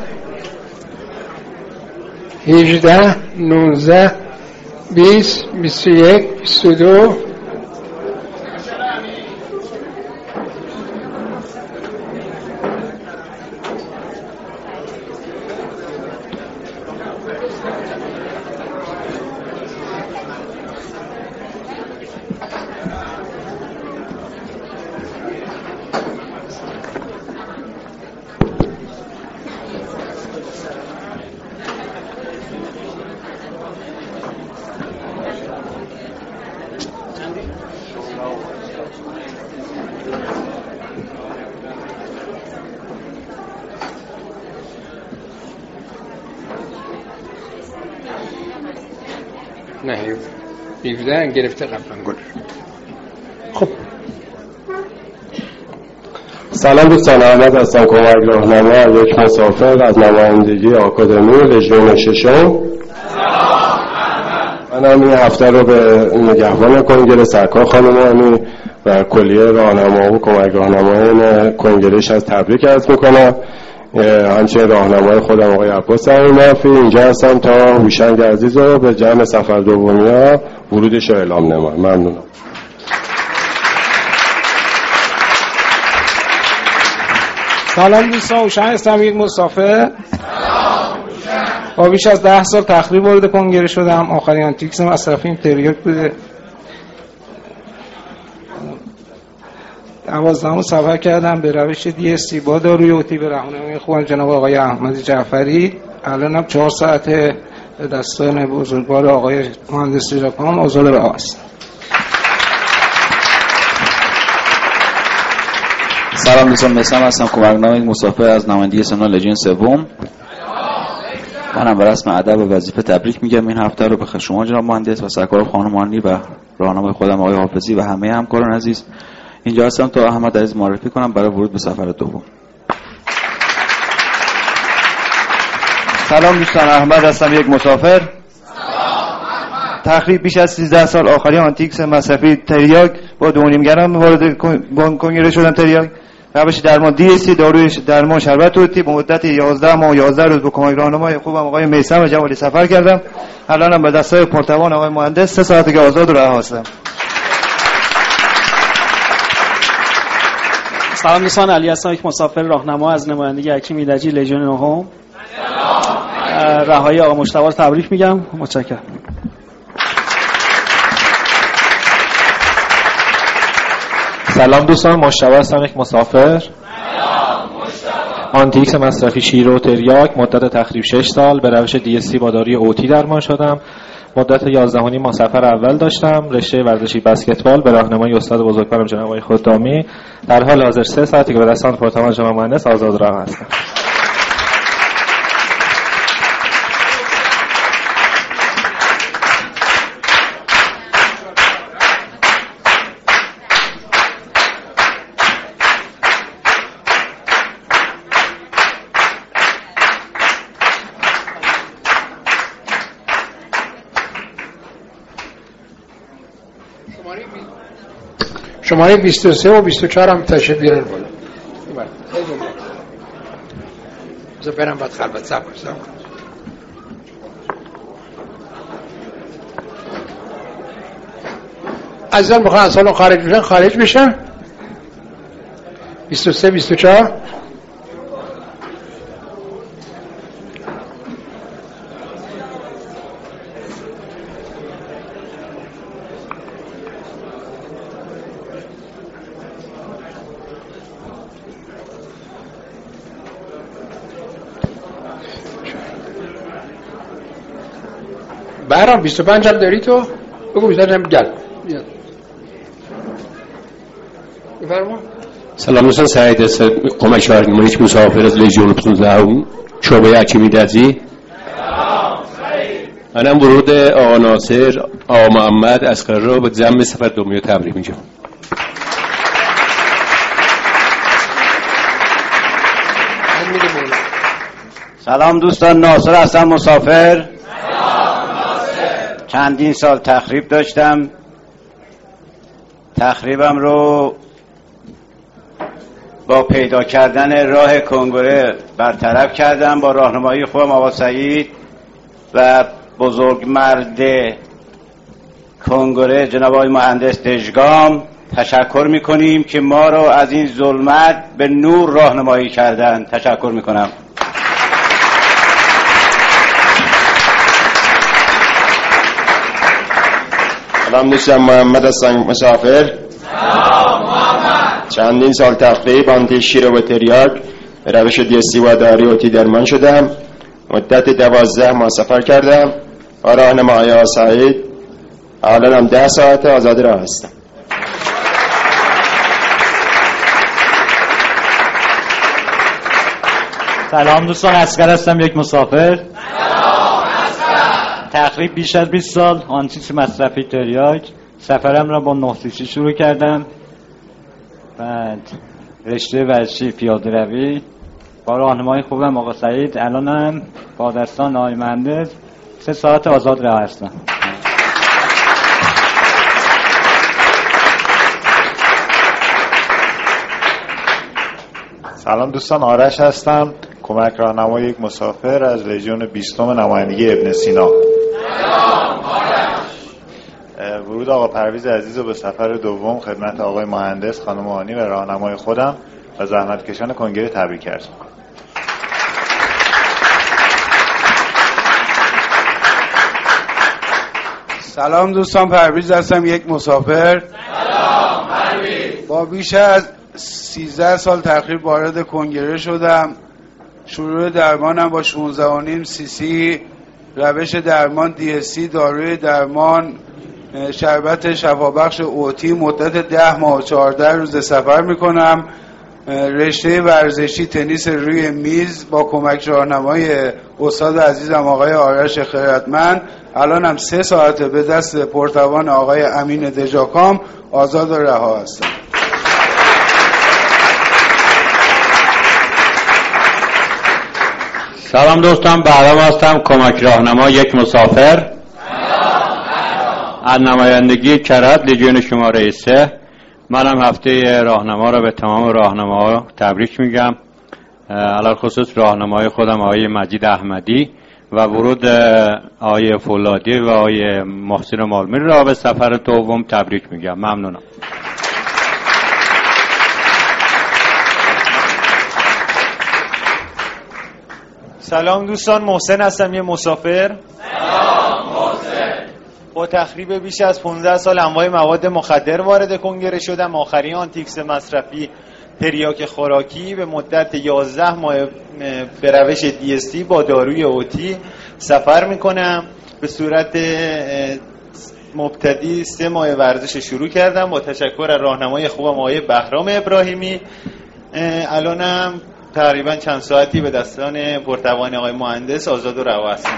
[SPEAKER 1] هجده نوزده بیست بیست و یک بیست و دو نه هفده گرفته قبلا گل. خب
[SPEAKER 3] سلام دوستان، احمد هستم، کمک راهنما یک مسافر از نمایندگی آکادمی لژیون ششم. منم این هفته رو به نگهبان کنگره سرکار خانم امی و کلیه راهنما و کمک راهنمایان کنگرهش از تبریک عرض میکنم. همچنین راهنمای خودم آقای عباس امینافی اینجا هستم تا هوشنگ عزیز رو به جمع سفر دومیا ورودش رو اعلام نمایم. ممنونم.
[SPEAKER 10] سلام دوستان، هوشنگ هستم، یک مسافر با بیش از ده سال تخریب وارد کنگره شدم. آخرین آنتیکس مصرفیم تریاک بوده. دوازدهم سفر کردم به روش دی اس تی با داروی اوتی به راهنمای خوبم جناب آقای احمد جعفری. الانم چهار ساعت به دستان بزرگوار آقای مهندس ژاکام اوزال راه است.
[SPEAKER 13] سلام دوستان، مسلم هستم، کمک‌نامه مسافر از نمایندگی سنا لژیون سوم. منم به رسم ادب و وظیفه تبریک میگم این هفته رو به شما جناب مهندس و سرکار خانمانی و راهنمای خودم آقای حافظی و همه همکاران عزیز. اینجا هستم تا احمد عزیز معرفی کنم برای ورود به سفر دوم.
[SPEAKER 14] سلام دوستان، احمد هستم، یک مسافر. تقریبا بیش از سیزده سال آخری آنتیکس مصرفی تریاک با دو و نیم گرم وارد کنگره شدم. تریاک روش درمان دی اس سی داروی درمان شربت اوتی به مدت یازده ماه و یازده روز با کمک راهنمای خوبم آقای میثم جوالی سفر کردم. الانم به دستای پرتوان آقای مهندس سه ساعته که آزاد و رها هستم.
[SPEAKER 15] سلام دوستان، علی هستم، یک مسافر راهنما از نمایندگی حکیم ایدجی لژیون نهم. رهایی آقا مجتبی رو تبریک میگم. متشکرم.
[SPEAKER 24] سلام دوستان، مجتبی هستم، یک مسافر. آنتیکس مصرفی شیرو تریاک مدت تقریبا شش سال به روش دی اس سی با داروی اوتی درمان شدم. مدت یازده و نیم ماه سفر اول داشتم. رشته ورزشی بسکتبال به راهنمایی استاد بزرگوارم جناب آقای خدامی. در حال حاضر سه ساعتی که به دستان پرتوان جناب مهندس آزاد راه هستم.
[SPEAKER 1] شماره بیست و سه و بیست و چهار هم تشریف بیارن بالا. بذار برم بعد خلوت صبر کن. عزیزان میخوان از سالن خارج بشن خارج بشن. بیست و سه بیست و چهار برام بیست و پنج هم داری تو؟ بگو بیست و پنج هم گل بیاد. بفرما.
[SPEAKER 3] سلام دوستان، سعید هستم، کمک راهنمای یک مسافر از لژیون پانزده شعبه حکیمی دزی. منم ورود آقا ناصر آقا محمد اسقر رو به جمع سفر دومی تبریک میگم.
[SPEAKER 27] سلام دوستان، ناصر هستم، مسافر. چندین سال تخریب داشتم. تخریبم رو با پیدا کردن راه کنگره برطرف کردم با راهنمایی خوبم آقا سعید و بزرگ مرد کنگره جناب آقای مهندس دژگام. تشکر میکنیم که ما رو از این ظلمت به نور راهنمایی کردن. تشکر میکنم.
[SPEAKER 3] سلام دوستان، محمد هستم، مسافر. سلام محمد. چندین سال تقریب آنتی شیر و تریاک به روش دی اس سی و داروی اوتی درمان شدم. مدت دوازده ماه سفر کردم با راهنمای آقا سعید. الان هم ده ساعت آزاد راه هستم.
[SPEAKER 16] سلام دوستان، اسقر هستم، یک مسافر. سلام اسقر.
[SPEAKER 12] تقریب بیش از بیست سال آنتیکس مصرفی تریاک. سفرم را با نه سی سی شروع کردم، بعد رشته ورزشی پیاده روی با راهنمای خوبم آقا سعید. الانم با دستان آقای مهندس سه ساعت آزاد راه هستم.
[SPEAKER 4] سلام دوستان، آرش هستم، کمک راهنمای یک مسافر از لژیون بیستم نمایندگی ابن سینا. ورود آقا پرویز عزیز رو به سفر دوم خدمت آقای مهندس، خانم آنی و راهنمای خودم و زحمتکشان کنگره تبریک عرض می‌کنم.
[SPEAKER 16] سلام دوستان، پرویز هستم، یک مسافر. سلام پرویز. با بیش از سیزده سال تقریبا وارد کنگره شدم. شروع درمانم با شانزده و نیم سی سی، روش درمان دی اس سی، داروی درمان شربت شفابخش اوتی. مدت ده ماه و چهارده روز سفر میکنم. رشته ورزشی تنیس روی میز با کمک راهنمای استاد عزیزم آقای آرش خیرتمند. الانم سه ساعته به دست پرتوان آقای امین دژاکام آزاد و رها هستم.
[SPEAKER 17] سلام دوستان، بهرام هستم، کمک راهنما یک مسافر از نمایندگی کرد لژیون شماره سه. منم هفته راهنما را به تمام راهنماها تبریک میگم، علاوه خصوص راهنمای خودم آقای مجید احمدی و ورود آقای فولادی و آقای محسن مالمیر را به سفر دوم تبریک میگم. ممنونم.
[SPEAKER 18] سلام دوستان، محسن هستم، یه مسافر. سلام محسن. با تخریب بیش از پانزده سال انواع مواد مخدر وارد کنگره شدم. آخرین آنتیکس مصرفی تریاک خوراکی به مدت یازده ماه به روش دی اس تی با داروی اوتی سفر میکنم. به صورت مبتدی سه ماه ورزش شروع کردم با تشکر از راهنمای خوبم آقای بهرام ابراهیمی. الانم تقریبا چند ساعتی به دستان پرتوان آقای مهندس آزاد و رها هستم.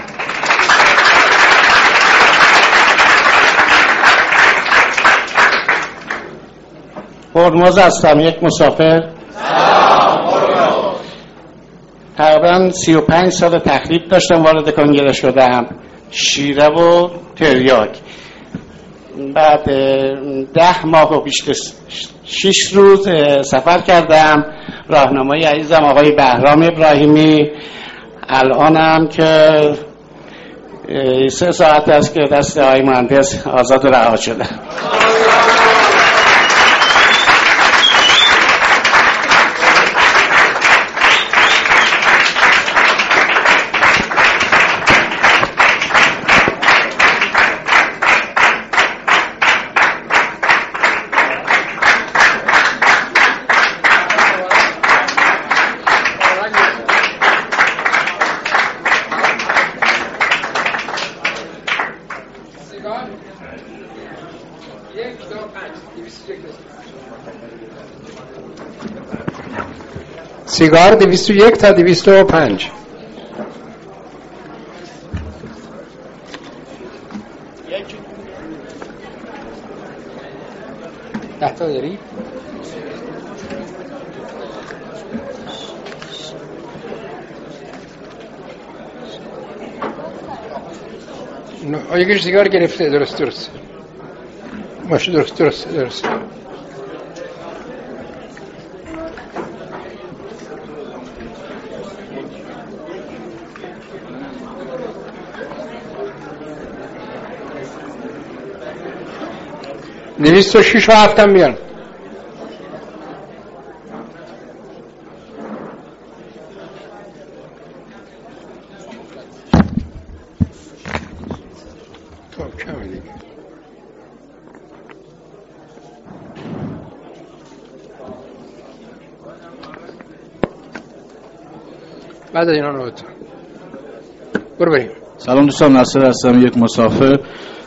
[SPEAKER 27] هرمز هستم، یک مسافر. تقریبا سی و پنج سال تخریب داشتم وارد کنگره شدم، شیره و تریاک. بعد ده ماه و بیشتر شش روز سفر کردم. راهنمای عزیزم آقای بهرام ابراهیمی. الانم که سه ساعت است که دست آقای مهندس آزاد و رها شده.
[SPEAKER 1] سیگار دویست و یک تا دویست و پنج. ده تا داری؟ نه، یکیش سیگار گرفته. درست درست باشه، درست درست درست. دویست و شیش و هفتم بیان. خب کمی دیگه. بعد اینا رو بتون برو بریم.
[SPEAKER 24] سلام دوستان، ناصر هستم، یک مسافر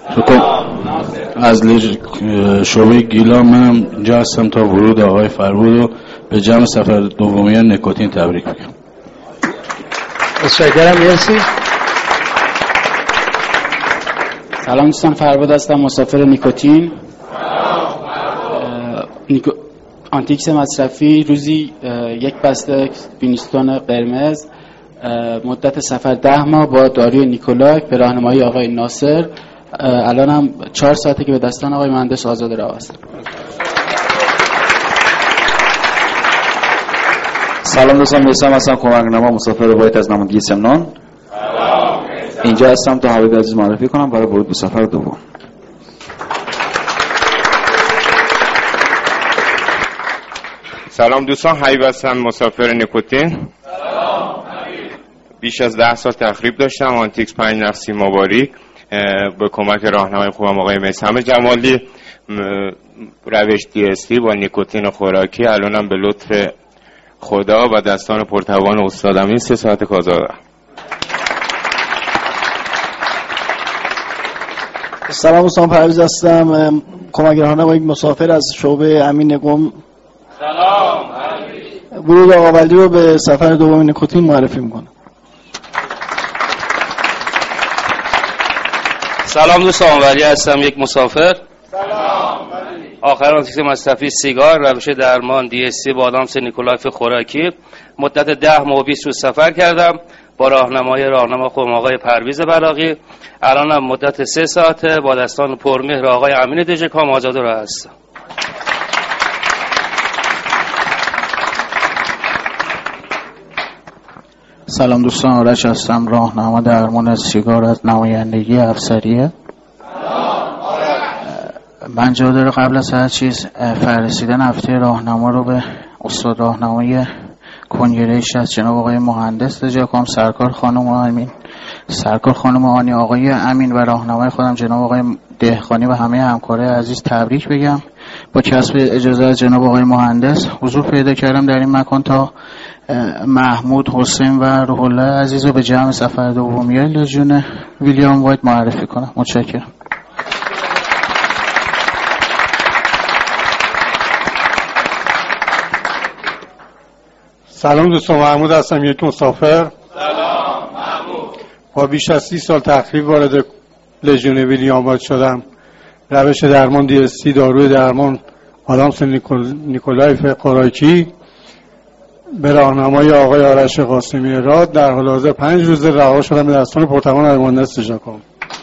[SPEAKER 24] از شعبه گیلان. منم اینجا هستم تا ورود آقای فربود رو به جمع سفر دومیان نکوتین تبریک میگم.
[SPEAKER 1] متشکرم. مرسی.
[SPEAKER 2] سلام دوستان، فرباد هستم، مسافر نیکوتین. نیکو... آنتیکس مصرفی روزی یک بسته وینستون قرمز، مدت سفر ده ماه با داروی نیکولای به راهنمایی آقای ناصر. الان هم چهار ساعته که به دستان آقای مهندس آزاد راه است.
[SPEAKER 13] سلام دوستان، میسم هستم، کمک‌نما مسافر روایت از نمایندگی سمنان. اینجا هستم تا حبیب عزیز معرفی کنم برای ورود به سفر دوم.
[SPEAKER 5] سلام دوستان، حبیب هستم، مسافر نیکوتین. سلام حبیب. بیش از ده سال تخریب داشتم، آنتیکس پنج نفسی مبارک به کمک راهنمای خوبم آقای میثم جمالی، روش دی اس تی با نیکوتین خوراکی. الانم به لطف خدا و دستان پرتوان استاد امین سه ساعت کازا دارم.
[SPEAKER 19] سلام دوستان، پرویز هستم، کمک راهنمای مسافر از شعبه امین قم.
[SPEAKER 20] سلام.
[SPEAKER 19] ورود آقا ولی رو به سفر دوم نیکوتین معرفی میکنم.
[SPEAKER 20] سلام دوستان، ولی هستم، یک مسافر. سلام. آخر آنتیکس مصرفی سیگار، روش درمان دی اس سی با آدامس نیکولایف خوراکی. مدت ده ماه و بیست روز سفر کردم با راهنمای راهنما خودم آقای پرویز بلاغی. الانم مدت سه ساعته با دستان پرمهر آقای امین دژکام آزاد راه هستم.
[SPEAKER 21] سلام دوستان، آرش هستم، راهنما درمان از سیگار از نمایندگی افسریه. من جا داره قبل از هر چیز فرستیدن هفته راهنما رو به استاد راهنمای کنگرهش از جناب آقای مهندس دژکام، سرکار خانم امین، سرکار خانم آنی، آقای امین و راهنمای خودم جناب آقای دهقانی و همه همکارای عزیز تبریک بگم. با کسب اجازه از جناب آقای مهندس حضور پیدا کردم در این مکان تا محمود، حسین و روح الله عزیز رو به جمع سفر دومی لژیون ویلیام وایت معرفی کنم. متشکرم.
[SPEAKER 22] سلام دوستان، محمود هستم، یک مسافر. سلام محمود. با بیش از سی سال تخریب وارد لژیون ویلیام وایت شدم. روش درمان دی اس تی، داروی درمان آدامس نیکول... نیکولایف خوراکی به راهنمای آقای آرش قاسمی راد. در حال حاضر پنج روز رها شدم به دستان پرتوان آقای مهندس دژکام.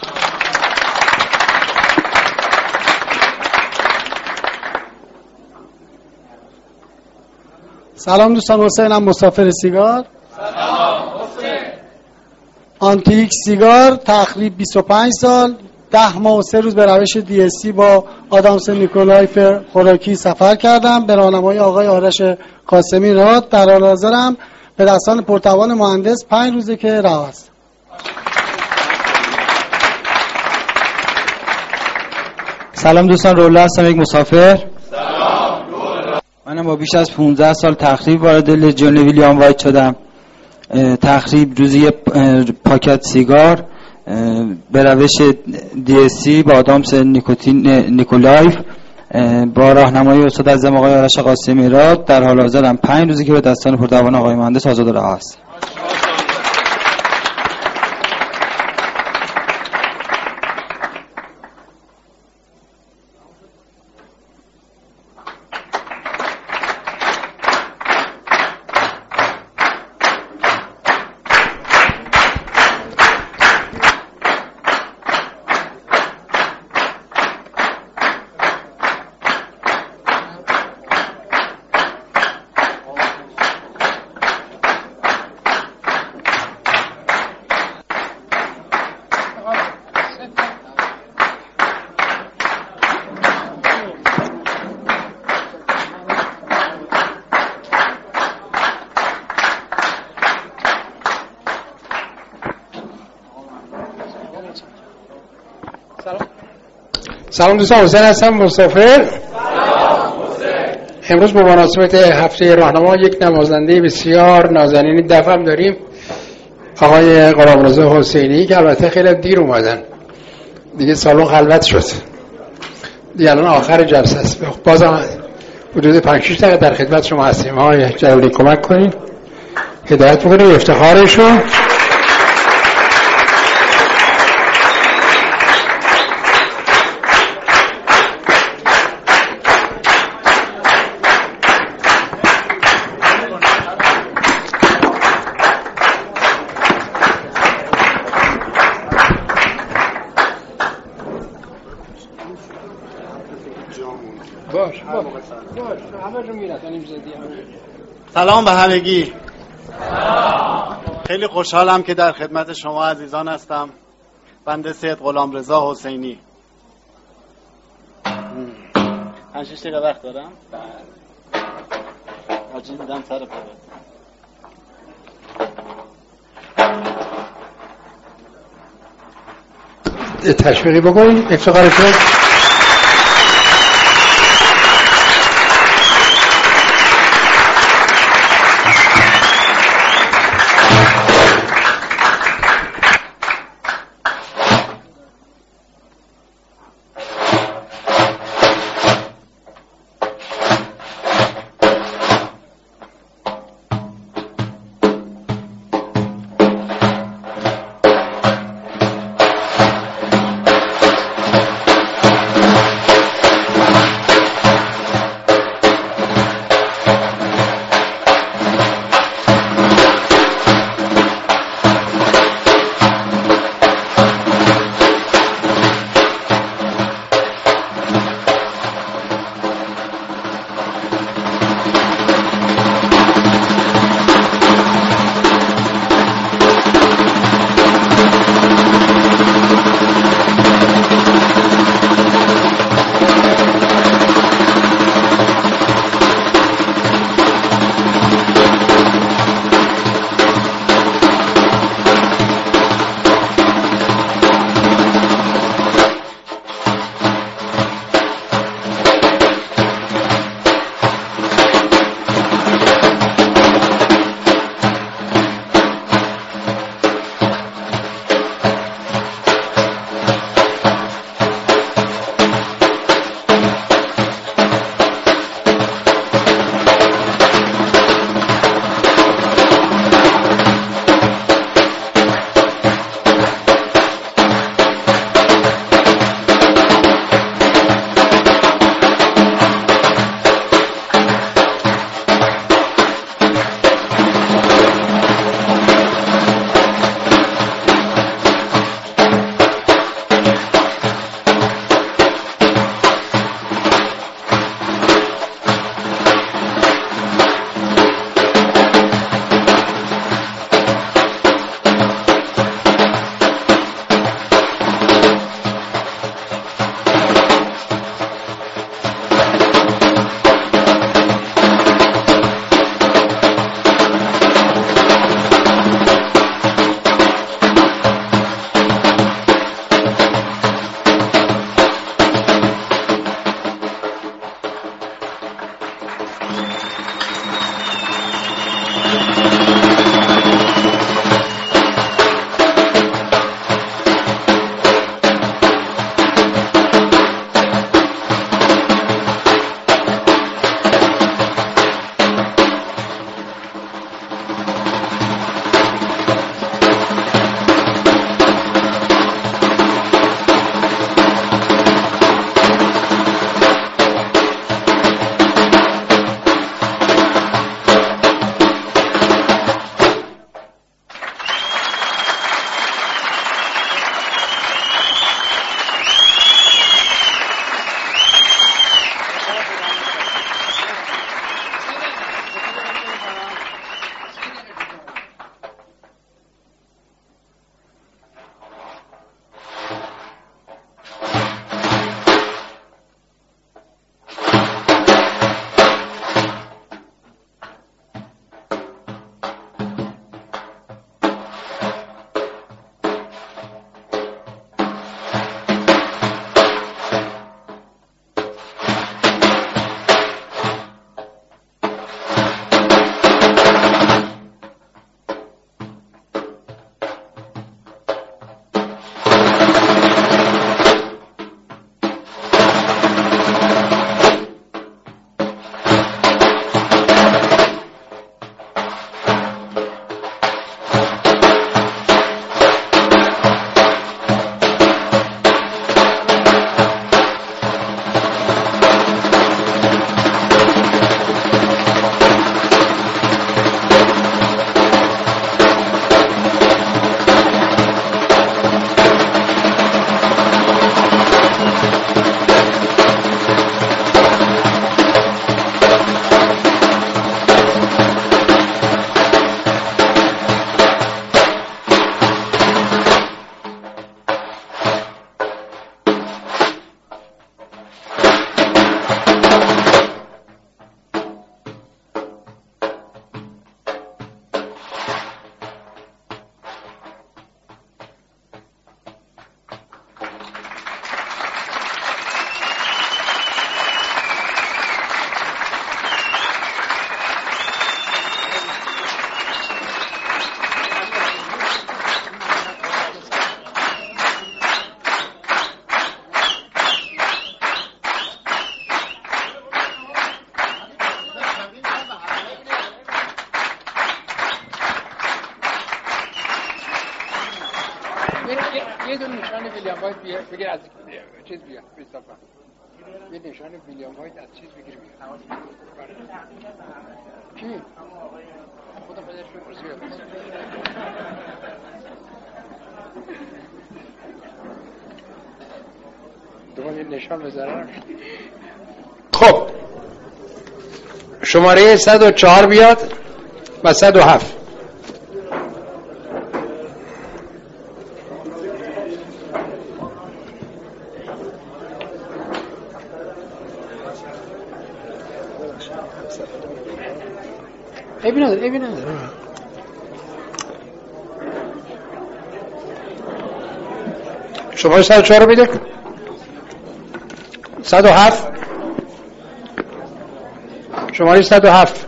[SPEAKER 23] سلام دوستان، حسینم، مسافر سیگار.
[SPEAKER 20] سلام حسین.
[SPEAKER 23] آنتیک سیگار، تخریب بیست و پنج سال، ده ماه و سه روز به روش دی اس سی با آدامس نیکولایف خوراکی سفر کردم به راهنمای آقای آرش قاسمی راد. در حال حاضرم به دستان پرتوان مهندس پنج روزه که راه است.
[SPEAKER 25] سلام دوستان، رولا هستم، یک مسافر. سلام رولا. منم با بیش از پانزده سال تخریب وارد لژیون ویلیام وایت شدم. تخریب روزی پاکت سیگار به روش دی اس سی با آدامس نیکوتین نیکولایف با راهنمایی استاد عزیزم آقای آرش قاسمی راد. در حال حاضر هم پنج روزی که به دستان پرتوان آقای مهندس آزاد راه است.
[SPEAKER 1] سلام دوستان، حسین هستم، مسافر. امروز به مناسبت هفته راهنما یک نوازنده بسیار نازنین دفعه داریم، آقای غلامرضا حسینی، که البته خیلی دیر اومدن دیگه، سالن خلوت شد دیگه، الان آخر جلسه است. بازم حدود پنج شش دقیقه در خدمت شما هستیم. آقای جلالی کمک کنین، هدایت بکنید، افتخارشون.
[SPEAKER 6] سلام به همگی. خیلی خوشحالم که در خدمت شما عزیزان هستم. بنده سید غلامرضا حسینی. پنج شش دقیقه وقت دارم. حاجی میدم سر پا.
[SPEAKER 1] تشویقی بکنید افتخارشون. یه دونه نشان ویلیام وایت بگیر از چیز بیا بسافا یه نشان ویلیام وایت از چیز بگیر بیا کی؟ خدا پدرش رو کرسی بیا دوباره یه نشان بذارم. خب شماره صد و چهار بیاد و صد و هفت. عیبی نداره عیبی نداره شماره صد و چهار رو بده. صد و هفت شماره صد و هفت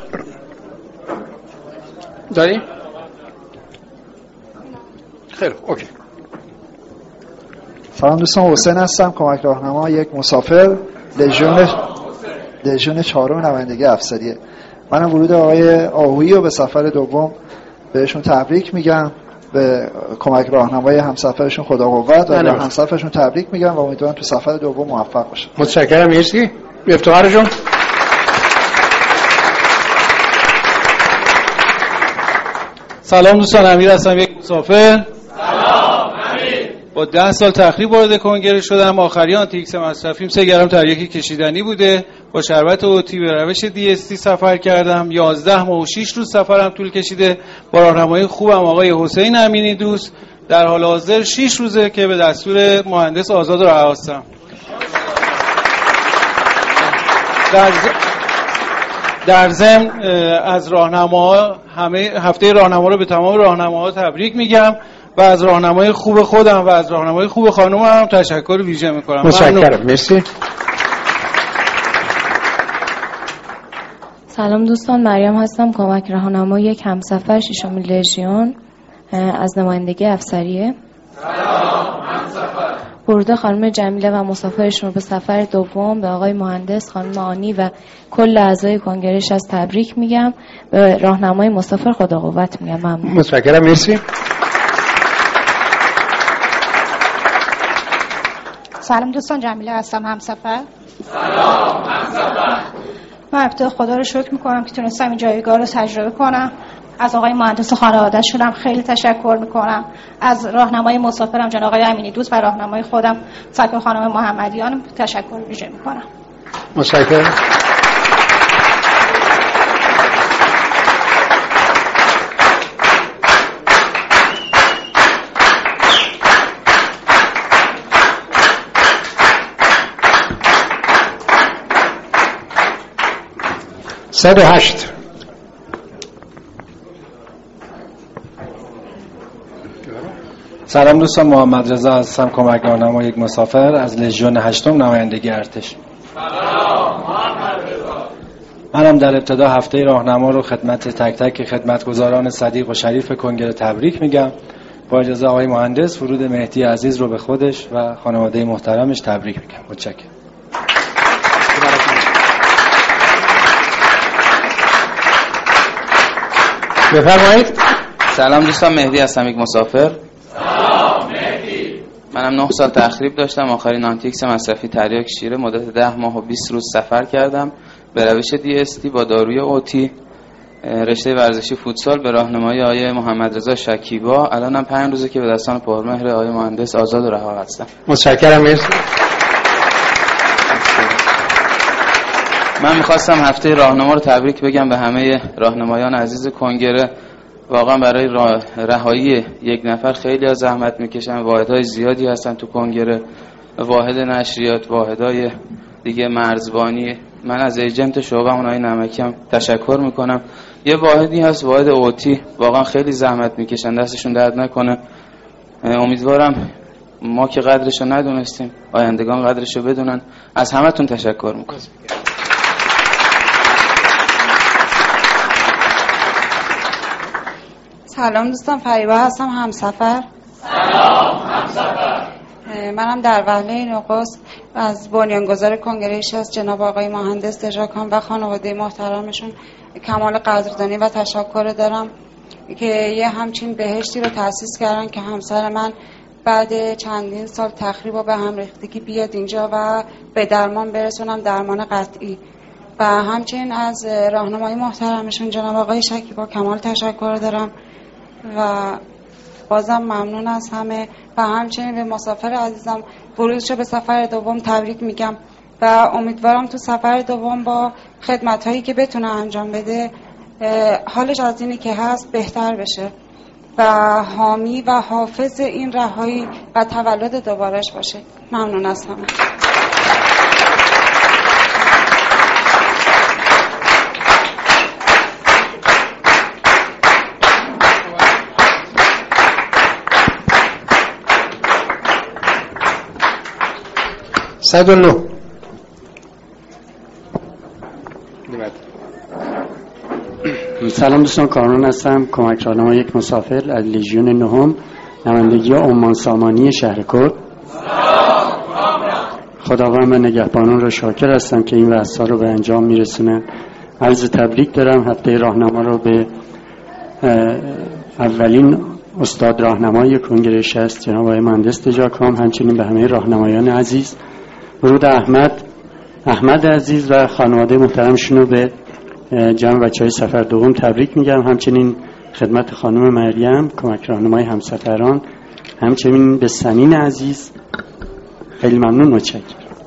[SPEAKER 1] داری؟ خیلی اوکی.
[SPEAKER 7] سلام دوستان، حسین هستم، کمک راهنما یک مسافر، لژیون لژیون چهارم نمایندگی افسریه. منم ورود آقای آهویی رو به سفر دوم بهشون تبریک میگم، به کمک راهنمای همسفرشون خدا قوت و به همسفرشون تبریک میگم و امیدوارم تو سفر دوم موفق باشن.
[SPEAKER 1] متشکرم، مرسی. به افتخارشون.
[SPEAKER 8] سلام دوستان، امیر هستم، یک مسافر. سلام امیر. با ده سال تخریب وارد کنگره شدم. آخرین آنتیکس مصرفیم سه گرم تریاکی کشیدنی بوده. با شربت اوتی به روش دی اس تی سفر کردم. یازده ماه و شش روز سفرم طول کشیده. با راهنمای خوبم آقای حسین امینی دوست. در حال حاضر شش روزه که به دستور مهندس آزاد رها هستم. در در ضمن از راهنماها همه هفته راهنما رو به تمام راهنماها تبریک میگم و از راهنمای خوب خودم و از راهنمای خوب خانومم هم تشکر ویژه میکنم.
[SPEAKER 1] متشکرم، مرسی.
[SPEAKER 9] سلام دوستان، مریم هستم، کمک راهنما یک همسفر ششم لژیون از نمایندگی افسریه. سلام همسفر. ورود خانم جمیله و مسافرشون به سفر دوم به آقای مهندس، خانم آنی و کل اعضای کنگرهش از تبریک میگم. به راهنمای مسافر خدا قوت میگم. ممنون.
[SPEAKER 1] متشکرم، مرسی.
[SPEAKER 10] سلام دوستان، جمیله هستم، همسفر.
[SPEAKER 11] سلام همسفر.
[SPEAKER 10] من ابتدا خدا رو شکر میکنم که تونستم این جایگاه رو تجربه کنم. از آقای مهندس خانواده شدم خیلی تشکر میکنم. از راهنمای مسافرم جناب آقای امینی دوست و راهنمای خودم سرکار خانم محمدیان تشکر ویژه میکنم.
[SPEAKER 1] متشکرم. صد و هشت.
[SPEAKER 14] سلام دوستان، محمد رضا هستم، کمک راهنما یک مسافر از لژیون هشتم نمایندگی ارتش.
[SPEAKER 11] سلام محمد رضا.
[SPEAKER 14] منم در ابتدا هفته راهنما رو خدمت تک تک خدمتگزاران صدیق و شریف کنگره تبریک میگم. با اجازه آقای مهندس ورود مهدی عزیز رو به خودش و خانواده محترمش تبریک میگم. متشکرم.
[SPEAKER 1] بفرمایید.
[SPEAKER 26] سلام دوستان، مهدی هستم، یک مسافر.
[SPEAKER 11] سلام مهدی.
[SPEAKER 26] منم نه سال تخریب داشتم. آخرین آنتیکس مصرفی تریاک شیره مدت ده ماه و بیست روز سفر کردم به روش دی اس تی با داروی اوتی. رشته ورزشی فوتسال به راهنمایی آقای محمد رضا شکیبا. الانم پنج روزه که به دستان پرمهر آقای مهندس آزاد و رها هستم.
[SPEAKER 1] متشکرم، مرسی.
[SPEAKER 26] من میخواستم هفته راهنما رو تبریک بگم به همه راهنمایان عزیز کنگره. واقعا برای رهایی یک نفر خیلی از زحمت میکشن. واحدهای زیادی هستن تو کنگره، واحد نشریات، واحدهای دیگه مرزبانی. من از ایجنت شعبه‌مون آقای نمکی هم تشکر میکنم. یه واحدی هست واحد اوتی، واقعا خیلی زحمت میکشن، دستشون درد نکنه. امیدوارم ما که قدرشو ندونستیم آیندگان قدرشو بدونن. از همتون تشکر میکنم.
[SPEAKER 28] سلام دوستان، فریبا هستم، همسفر.
[SPEAKER 11] سلام همسفر.
[SPEAKER 28] منم در وهله نقاص از بنیانگذار کنگرهش از جناب آقای مهندس دژاکان و خانواده محترمشون کمال قدردانی و تشکر دارم که یه همچین بهشتی رو تأسیس کردن که همسر من بعد چندین سال تخریب و به هم ریختگی بیاد اینجا و به درمان برسونم، درمان قطعی. و همچنین از راهنمای محترمشون جناب آقای شکیبا کمال تشکر دارم و بازم ممنون از همه. و همچنین به مسافر عزیزم ورودش به سفر دوم تبریک میگم و امیدوارم تو سفر دوم با خدمت‌هایی که بتونه انجام بده حالش از اینی که هست بهتر بشه و حامی و حافظ این رهایی و تولد دوبارش باشه. ممنون از همه.
[SPEAKER 1] صد و نه.
[SPEAKER 3] سلام دوستان، کارون هستم، کمک راهنما یک مسافر از لژیون نهم، نمایندگی عمان سامانی شهر کرد. خداوند و نگهبانان را شاکر هستم که این وعظها رو به انجام میرسونن. عرض تبریک دارم هفته راهنما رو به اولین استاد راهنمای کنگره شصت جناب آقای مهندس دژاکام، همچنین به همه راهنمایان عزیز. ورود احمد احمد عزیز و خانواده محترمشون رو به جمع بچه‌های سفر دوم تبریک میگم. همچنین خدمت خانم مریم کمک راهنمای همسفران، همچنین به سنین عزیز خیلی ممنون، متشکرم.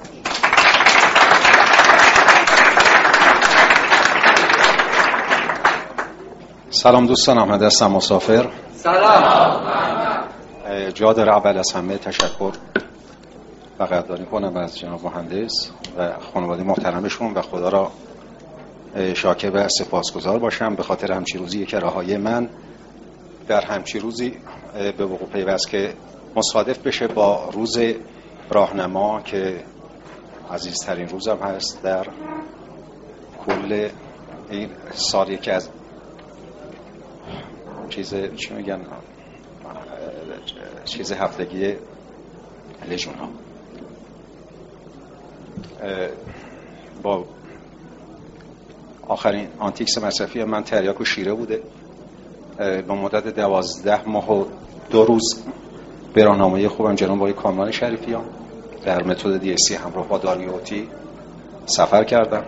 [SPEAKER 4] سلام دوستان، احمد هستم، مسافر.
[SPEAKER 11] سلام.
[SPEAKER 4] جا داره اول از همه تشکر و قدردانی کنم از جناب مهندس و خانواده محترمشون و خدا را شاکر و سپاسگزار باشم به خاطر همچی روزی که رهایی من در همچی روزی به وقوع پیوست که مصادف بشه با روز راهنما که عزیزترین روزم هست در کل این سال. یکی از چیز چی میگن چیز هفتگی لژیون ها با آخرین آنتیکس مصرفی من تریاک و شیره بوده. با مدت دوازده ماه و دو روز به راهنمایی خوبم جناب آقای کامران شریفیان در متد دی اس سی همراه با داریوتی سفر کردم.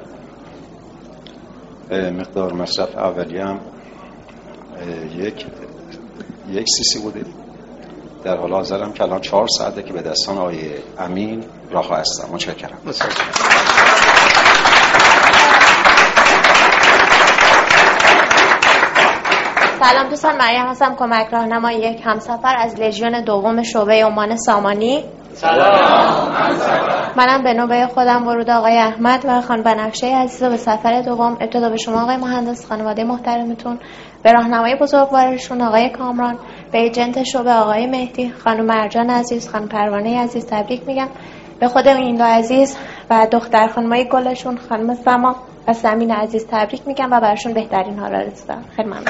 [SPEAKER 4] مقدار مصرف اولیه هم یک یک سی سی بوده. در حال حاضرم که الان چهار ساعته که به دستان آقای امین راه هستم. متشکرم.
[SPEAKER 12] سلام دوستان، مریم هستم، کمک راهنمای یک همسفر از لژیون دوم شعبه عمان سامانی.
[SPEAKER 11] سلام.
[SPEAKER 12] منم به نوبه خودم ورود آقای احمد و خانم بنفشه عزیز به سفر دوم، ابتدا به شما آقای مهندس، خانواده محترمتون، به راهنمای بزرگوارشون آقای کامران، به ایجنت شعبه آقای مهدی، خانم مرجان عزیز، خانم پروانه عزیز تبریک میگم. به خود این دو عزیز و دختر خانمای گلشون خانم سما و سمین عزیز تبریک میگم و براشون بهترین ها را آرزو دارم. خیلی ممنون.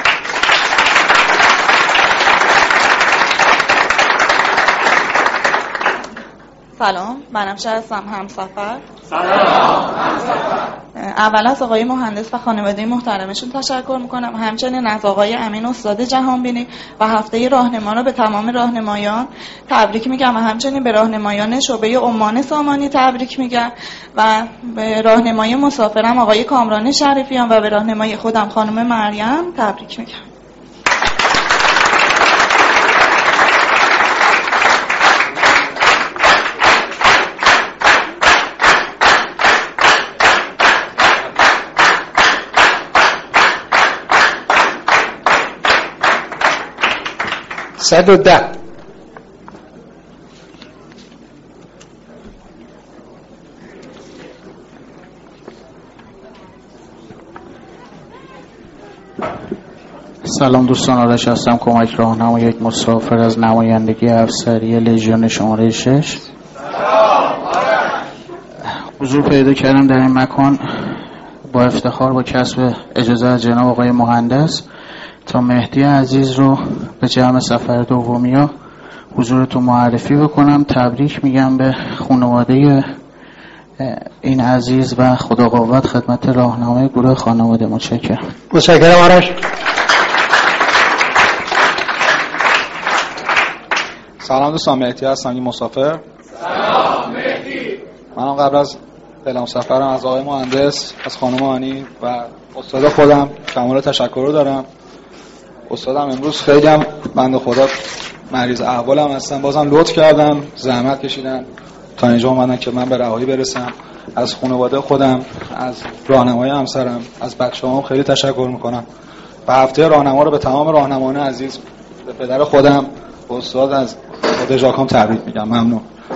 [SPEAKER 15] سلام، منم هستم، همسفر.
[SPEAKER 11] سلام. همسفر.
[SPEAKER 15] اول از آقای مهندس و خانواده محترمشون تشکر میکنم، همچنین از آقای امین استاد جهانبینی و هفته راهنما رو به تمام راهنمایان تبریک میگم و همچنین به راهنمایان شعبه عمان سامانی تبریک میگم و به راهنمای مسافرم آقای کامران شریفیان و به راهنمای خودم خانم مریم تبریک میگم.
[SPEAKER 1] صد و ده.
[SPEAKER 21] سلام دوستان، آرش هستم، کمک راهنما یک مسافر از نمایندگی افسری لژیون شماره شش. حضور پیدا کردم در این مکان با افتخار با کسب اجازه از جناب آقای مهندس تا مهدی عزیز رو به جمع سفر دومیا حضورتون معرفی بکنم. تبریک میگم به خانواده این عزیز و خدا قوت خدمت راهنمای گروه خانواده. متشکرم.
[SPEAKER 1] متشکرم آرش.
[SPEAKER 2] سلام دوستان، مهدی هستم، این مسافر.
[SPEAKER 11] سلام مهدی.
[SPEAKER 2] منم قبل از اعلام سفرم از آقای مهندس، از خانم آنی و استاد خودم کمال تشکر رو دارم. استادم امروز خیلی هم بنده خدا مریض احوالم هستن، بازم لطف کردن، زحمت کشیدن تا اینجا اومدن که من به رهایی برسم. از خانواده خودم، از راهنمای همسرم، از بچه‌هام خیلی تشکر میکنم. و هفته راهنما رو به تمام راهنمایان عزیز، به پدر خودم، به استاد از دژاکام تبریک میگم. ممنون.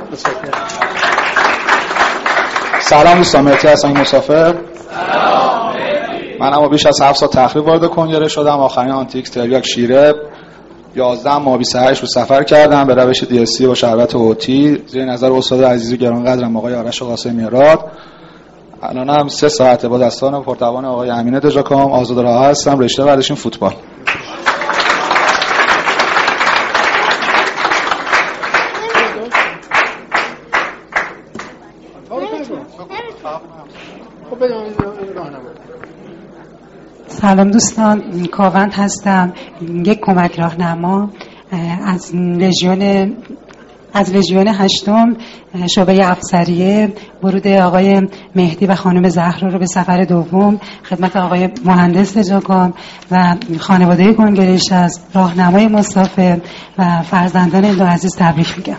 [SPEAKER 2] سلام دوستان، مهدی هستم، این مسافر.
[SPEAKER 11] سلام مهدی.
[SPEAKER 2] من اما بیش از هفت سال تخریب وارد کنگره شدم. آخرین آنتیکس تریاک شیره یازده ماه بیست و هشت رو سفر کردم به روش دی اس سی با شربت اوتی زیر نظر استاد عزیز گرانقدرم آقای آرش قاسمی راد. الان هم سه ساعته با دستان پرتوان آقای امین دژاکام آزاد راه هستم. رشته بعدشون فوتبال.
[SPEAKER 5] سلام دوستان، کاوند هستم، یک کمک راهنما از لژیون از لژیون هشتم شعبه افسریه. ورود آقای مهدی و خانم زهرا رو به سفر دوم خدمت آقای مهندس دژاکام و خانواده کنگره‌ایش از راهنمای مسافر و فرزندان این دو عزیز تبریک میگم.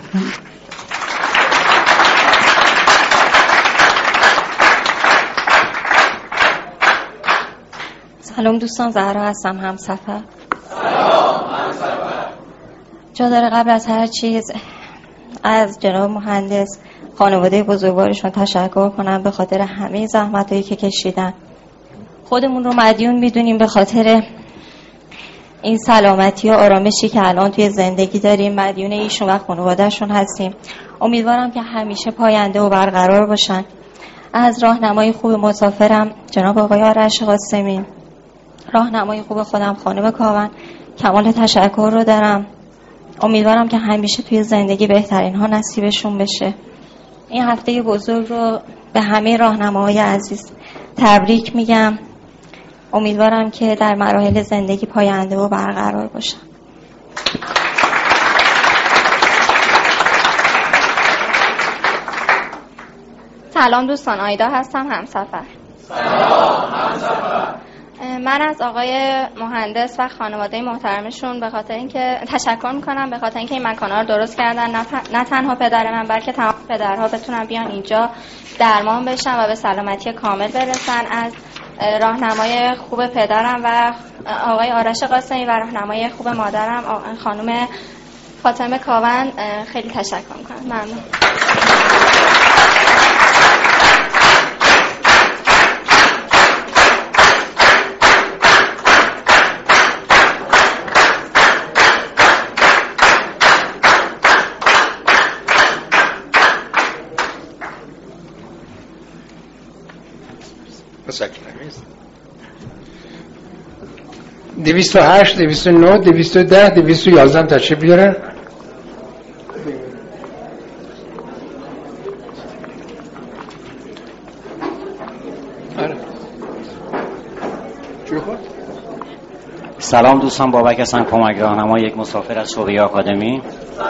[SPEAKER 9] سلام دوستان، زهرا هستم، همسفر.
[SPEAKER 11] سلام همسفر.
[SPEAKER 9] جا داره قبل از هر چیز از جناب مهندس خانواده بزرگوارشون تشکر کنم به خاطر همه زحمتایی که کشیدن. خودمون رو مدیون میدونیم به خاطر این سلامتی و آرامشی که الان توی زندگی داریم، مدیون ایشون و خانوادهشون هستیم. امیدوارم که همیشه پاینده و برقرار باشن. از راهنمای خوب مسافرم جناب آقای آرش قاسمی، راهنمای خوب خودم خانم کاوند، کمال تشکر رو دارم. امیدوارم که همیشه توی زندگی بهترین ها نصیبشون بشه. این هفته بزرگ رو به همه راهنماهای عزیز تبریک میگم. امیدوارم که در مراحل زندگی پاینده و برقرار باشن.
[SPEAKER 12] سلام دوستان، آیدا هستم، همسفر.
[SPEAKER 11] سلام همسفر.
[SPEAKER 12] من از آقای مهندس و خانواده محترمشون به خاطر اینکه تشکر میکنم، به خاطر اینکه این مکان‌ها رو درست کردن. نه تنها پدر من بلکه تمام پدرها بتونن بیان اینجا درمان بشن و به سلامتی کامل برسن. از راهنمای خوب پدرم و آقای آرش قاسمی و راهنمای خوب مادرم خانم فاطمه کاوند خیلی تشکر میکنم. ممنون.
[SPEAKER 1] دویست و هشت، دویست و نه، دویست و ده، دویست و یازده تشریف بیارن.
[SPEAKER 13] سلام دوستان، بابک هستم، کمک راهنما، یک مسافر از شعبه آکادمی.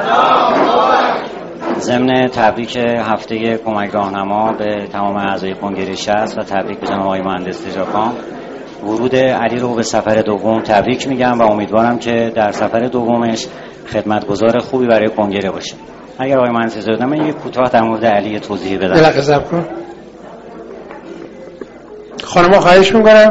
[SPEAKER 13] ضمن تبریک هفته کمک راهنما به تمام اعضای کنگره شصت و تبریک به جناب آقای مهندس دژاکام. ورود علی رو به سفر دوم تبریک میگم و امیدوارم که در سفر دومش خدمتگزار خوبی برای کنگره باشه. اگر آقای مهندس اجازه بدن من یک کوتاه در مورد علی توضیح بدم.
[SPEAKER 1] دلق صبر کن. خانم خواهش میکنم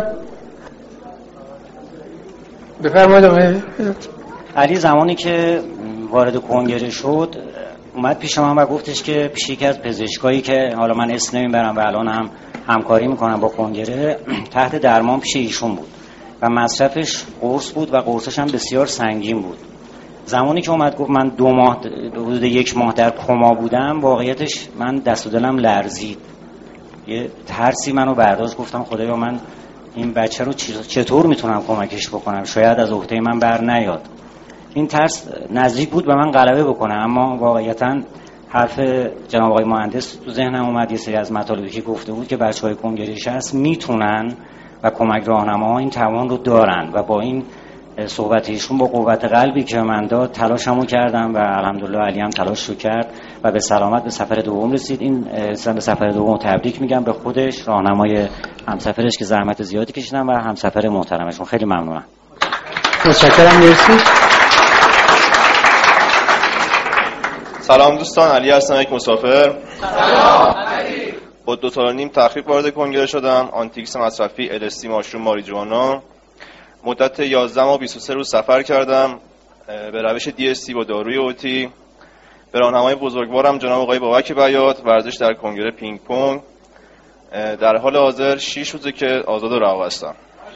[SPEAKER 1] بفرمایید. آقای
[SPEAKER 13] علی زمانی که وارد کنگره شد اومد پیش من و گفتش که پیش یکی از پزشکایی که حالا من اسم نمیبرم و الان هم همکاری میکنم با کنگره تحت درمان پیش ایشون بود و مصرفش قرص بود و قرصش هم بسیار سنگین بود. زمانی که اومد گفت من دو ماه حدود یک ماه در کما بودم، واقعیتش من دست و دلم لرزید، یه ترسی منو برداشت. گفتم خدایا من این بچه رو چطور میتونم کمکش بکنم، شاید از عهده من بر نیاد. این ترس نزدیک بود به من غلبه بکنه، اما واقعیتاً حرف جناب آقای مهندس تو ذهنم اومد. یه سری از مطالبی که گفته بود که بچهای کنگره شصت میتونن و کمک راهنماها این توان رو دارن و با این صحبت ایشون با قوت قلبی که من داد تلاشمو کردم و الحمدلله علی هم تلاش رو کرد و به سلامت به سفر دوم رسید. این به سفر دوم تبریک میگم به خودش، راهنمای همسفرش که زحمت زیادی کشیدن و همسفر محترمشون. خیلی ممنونم.
[SPEAKER 1] متشکرم. مرسی.
[SPEAKER 16] سلام دوستان، علی هستم، یک مسافر. سلام علی. با دو سال و نیم تخریب وارد کنگره شدم. آنتیکس مصرفی ال اس تی ماشروم ماریجوانا. مدت یازده ماه بیست و سه روز سفر کردم به روش دی اس تی با داروی اوتی. به راهنمای بزرگوارم جناب آقای بابک بیات، ورزش در کنگره پینگ پونگ. در حال حاضر شش روزه که آزاد و رها هستم.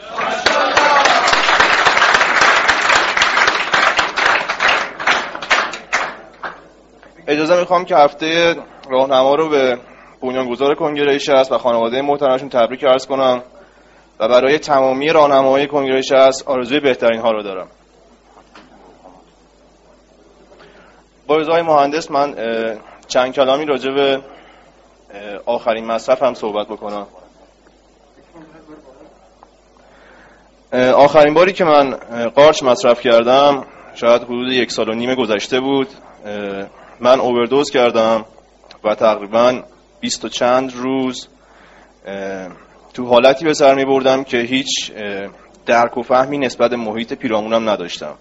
[SPEAKER 16] اجازه میخوام که هفته راهنما رو به بنیانگذار کنگره شصت و خانواده محترمشون تبریک عرض کنم و برای تمامی راهنماهای کنگره شصت آرزوی بهترین ها رو دارم. با رضای مهندس من چند کلامی راجع به آخرین مصرف هم صحبت بکنم. آخرین باری که من قارچ مصرف کردم شاید حدود یک سال و نیم گذشته بود. من اووردوز کردم و تقریبا بیست و چند روز تو حالتی به سر می بردم که هیچ درک و فهمی نسبت محیط پیرامونم نداشتم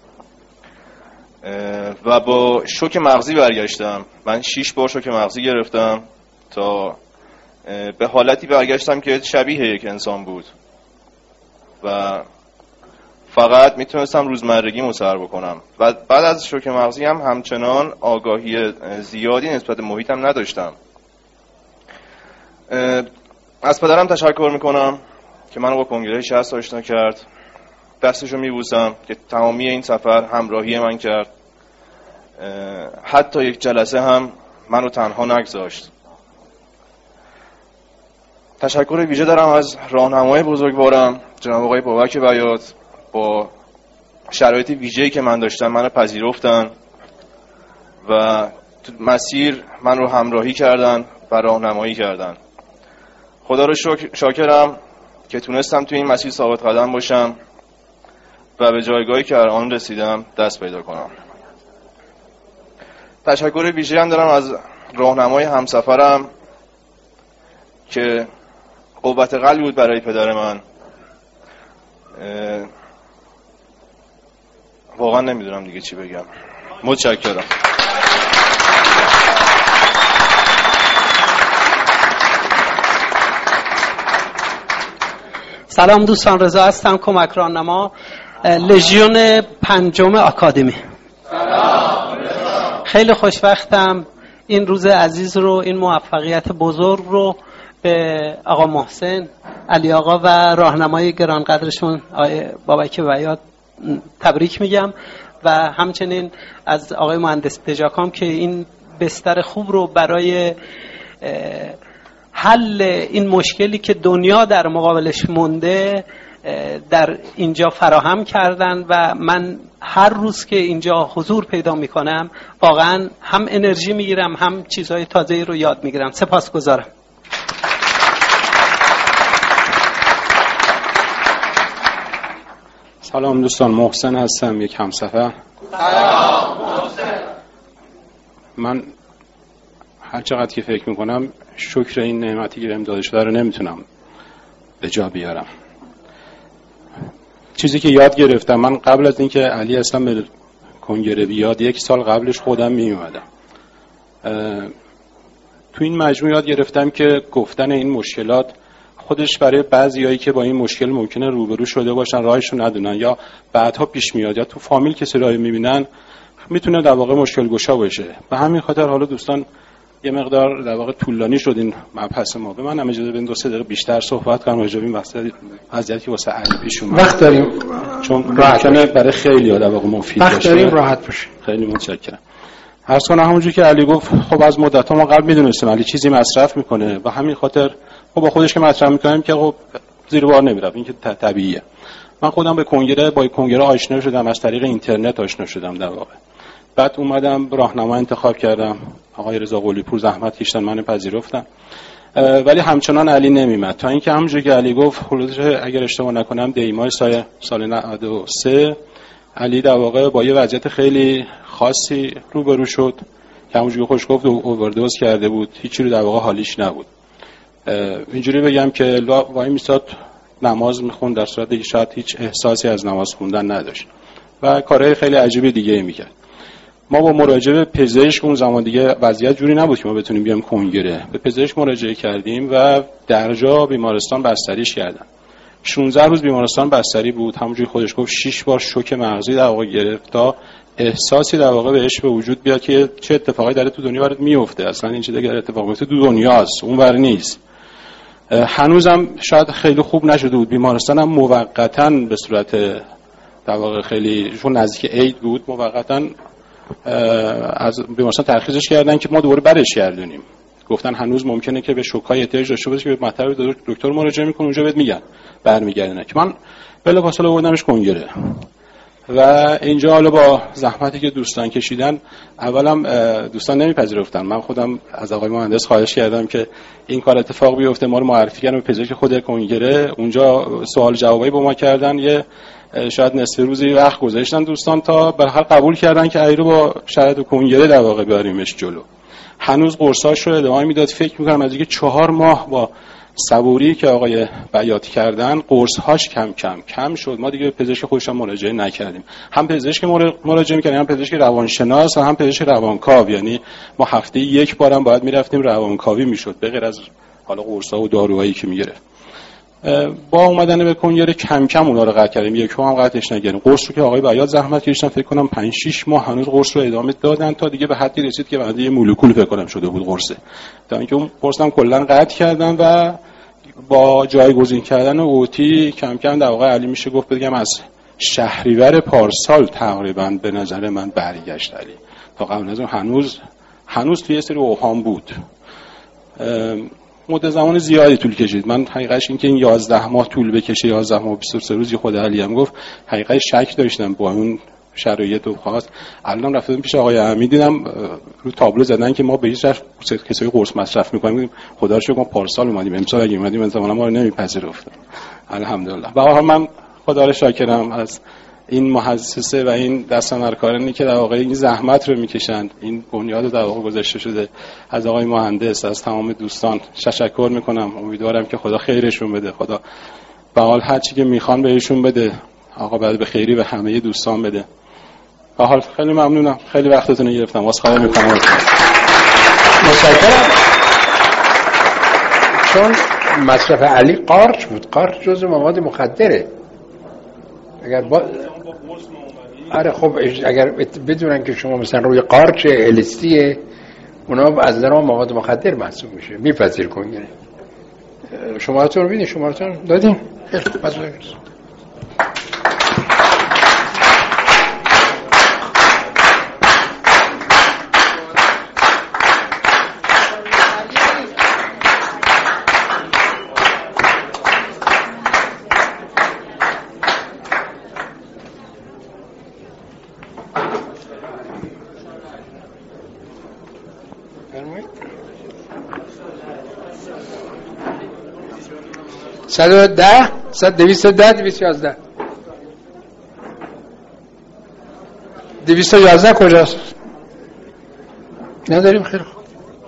[SPEAKER 16] و با شوک مغزی برگشتم. من شش بار شوک مغزی گرفتم تا به حالتی برگشتم که شبیه یک انسان بود و فقط میتونستم روزمرگی سر بکنم و بعد از شوک مغزی هم همچنان آگاهی زیادی نسبت محیطم نداشتم. از پدرم تشکر میکنم که منو با کنگره شصت آشنا کرد. دستشو میبوسم که تمامی این سفر همراهی من کرد. حتی یک جلسه هم منو تنها نگذاشت. تشکر ویژه دارم از راهنمای بزرگوارم جناب آقای بابک بیات. با شرایط ویژه‌ای که من داشتم منو پذیرفتن و تو مسیر من رو همراهی کردن و راهنمایی کردن. خدا رو شکر شاکرم که تونستم تو این مسیر ثابت قدم باشم و به جایگاهی که الان رسیدم دست پیدا کنم. تشکر ویژه‌ای هم دارم از راهنمای همسفرم که قوت قلبی بود برای پدر من. واقعا نمیدونم دیگه چی بگم. متشکرم.
[SPEAKER 17] سلام دوستان، رضا هستم، کمک راهنما لژیون پنجم آکادمی. سلام رضا. خیلی خوشبختم این روز عزیز رو، این موفقیت بزرگ رو به آقا محسن، علی آقا و راهنمای گرانقدرشون آقای بابک بیات تبریک میگم و همچنین از آقای مهندس دژاکام که این بستر خوب رو برای حل این مشکلی که دنیا در مقابلش مونده در اینجا فراهم کردن و من هر روز که اینجا حضور پیدا میکنم واقعا هم انرژی میگیرم هم چیزهای تازه‌ای رو یاد میگیرم. سپاسگزارم.
[SPEAKER 18] سلام دوستان، محسن هستم، یک همسفر.
[SPEAKER 11] سلام محسن.
[SPEAKER 18] من هر چقدر که فکر میکنم شکر این نعمتی که بهم داده شده رو نمیتونم به جا بیارم. چیزی که یاد گرفتم، من قبل از اینکه علی اصلا به کنگره بیاد یک سال قبلش خودم می اومدم تو این مجموعه. یاد گرفتم که گفتن این مشکلات خودش برای بعضیایی که با این مشکل ممکنه روبرو شده باشن راهشون ندونن یا بعدها پیش میاد یا تو فامیل کسی راهی میبینن میتونه در واقع مشکل گشا باشه. به همین خاطر حالا دوستان یه مقدار در واقع طولانی شد این مبحث ما. به من هم اجازه بدین دو سه دقیقه بیشتر صحبت کنم راجع به این وضعیتی که واسه علی پیش اومد.
[SPEAKER 1] وقت داریم
[SPEAKER 18] چون ممکنه برای خیلی ها در واقع مفید باشه.
[SPEAKER 1] وقت داریم، راحت باشه.
[SPEAKER 18] خیلی متشکرم. عرض کنم همونجوری که علی گفت، خب از مدت ها ما قبل میدونستیم علی چیزی مصرف میکنه و همین خاطر خب با خودش که مطرح میکنیم که خب زیر بار نمیره، این که طبیعیه. من خودم به کنگره با کنگره آشنا شدم، از طریق اینترنت آشنا شدم در واقع. بعد اومدم راهنما انتخاب کردم، آقای رضا قلی پور زحمت کشیدن، منو پذیرفتن ولی همچنان علی نمیمد تا اینکه همونجوری که علی گفت حدودش اگر اشتباه نکنم دیمای سال سال نود و سه علی در واقع با یه وضعیت خیلی خاصی روبرو شد که همونجوری خوش گفت اووردوز کرده بود، هیچی رو در واقع حالیش نبود. اینجوری بگم که وای میستاد نماز میخوند در صورتی که شاید هیچ احساسی از نماز خوندن نداشت و کارهای خیلی عجیب دیگه میکرد. ما با مراجعه به پزشک اون زمان دیگه وضعیت جوری نبود که ما بتونیم بیام کنگره، به پزشک مراجعه کردیم و درجا بیمارستان بستریش کردن. شانزده روز بیمارستان بستری بود، همونجوری خودش گفت شش بار شوک مغزی در واقع گرفت تا احساسی در واقع بهش به وجود بیاد که چه اتفاقی داره تو دنیا برات میفته. اصلا این چیزی دیگه اتفاق میفته تو دنیاست، اونور نیست. هنوزم شاید خیلی خوب نشده بود، بیمارستان هم موقتا به صورت در واقع خیلی چون نزدیک عید بود موقتا از بیمارستان ترخیصش کردن که ما دوباره برش گردونیم. گفتن هنوز ممکنه که به شوکای احتیاج داشته باشه که به مطب دکتر مراجعه میکنه، اونجا بهت میگن برمیگردونه. که من بلافاصله آوردمش کنگره و اینجا حالا با زحمتی که دوستان کشیدن، اولم دوستان نمیپذیرفتن. من خودم از آقای مهندس خواهش کردم که این کار اتفاق بیفته، ما رو معرفی کردن به پزشک خود کنگره، اونجا سوال جوابی با ما کردن، یه شاید نصف روزی وقت گذاشتن دوستان تا به هر قبول کردن که ایرو با شاید کنگره در واقع بیاریمش جلو. هنوز قرصاش رو ادامه میداد. فکر میکنم از دیگه چهار ماه با صبوری که آقای بیات کردن قرص‌هاش کم کم کم شد. ما دیگه پزشک خودشون مراجعه نکردیم، هم پزشک مراجعه می‌کردیم، هم پزشک روانشناس و هم پزشک روانکاو. یعنی ما هفته یک بارم باید میرفتیم روانکاوی میشد به غیر از حالا قرص‌ها و داروهایی که میگرفت. با اومدن به کنگره کم کم اونا رو قطع کردیم، یک هم قطعش نکردیم. قرص رو که آقای بیات زحمت کشیدن فکر کنم پنج شش ماه هنوز قرص رو ادامه دادن تا دیگه به حدی رسید که بعد یه مولکول فکر کنم شده بود قرصه، تا اینکه اون قرص هم کلا قطع کردن و با جایگزین کردن اوتی کم کم در واقع علی میشه گفت بگم از شهریور پارسال تقریبا به نظر من برگشت علی. تا قبل از اون هنوز هنوز توی سری اوهام بود. مدت زمان زیادی طول کشید. من حقیقتش این که این یازده ماه طول بکشه، یازده ماه و بیست و سه روز، خود علی هم گفت حقیقتش شک داشتم با اون شرایط و خاص. الان رفتم پیش آقای امی دیدم رو تابلو زدن که ما به هیچ وجه کسایی قرص مصرف می‌کنیم. خدا رو شکر ما پارسال اومدیم، امسال اگه اومدیم احتمالاً ما رو نمیپذیرفت. الحمدلله. واقعا من خدا رو شاکرم از این مؤسسه و این دستاندرکارانی که در واقع این زحمت رو میکشند، این بنیاد در واقع گذاشته شده. از آقای مهندس، از تمام دوستان تشکر میکنم. امیدوارم که خدا خیرشون بده، خدا به حال هر چی که میخوان بهشون بده، آقا بعد به خیری به همه دوستان بده. به حال خیلی ممنونم، خیلی وقتتون رو گرفتم، عذرخواهی میکنم.
[SPEAKER 1] متشکرم. چون مصرف علی قارچ بود، قارچ جزء مواد مخدره. اگر با آره خب اگر بدونن که شما مثلا روی قارچ الستیه، اونا از نظر مواد مخدر محسوب میشه، میپذیر کنگره. شمارتون رو بیدین، شمارتون دادیم. خیلی خوب، مزاحم صد و ده صد دویست و ده دویست و یازده دویست و یازده کجاست؟ نداریم. خیلی خوب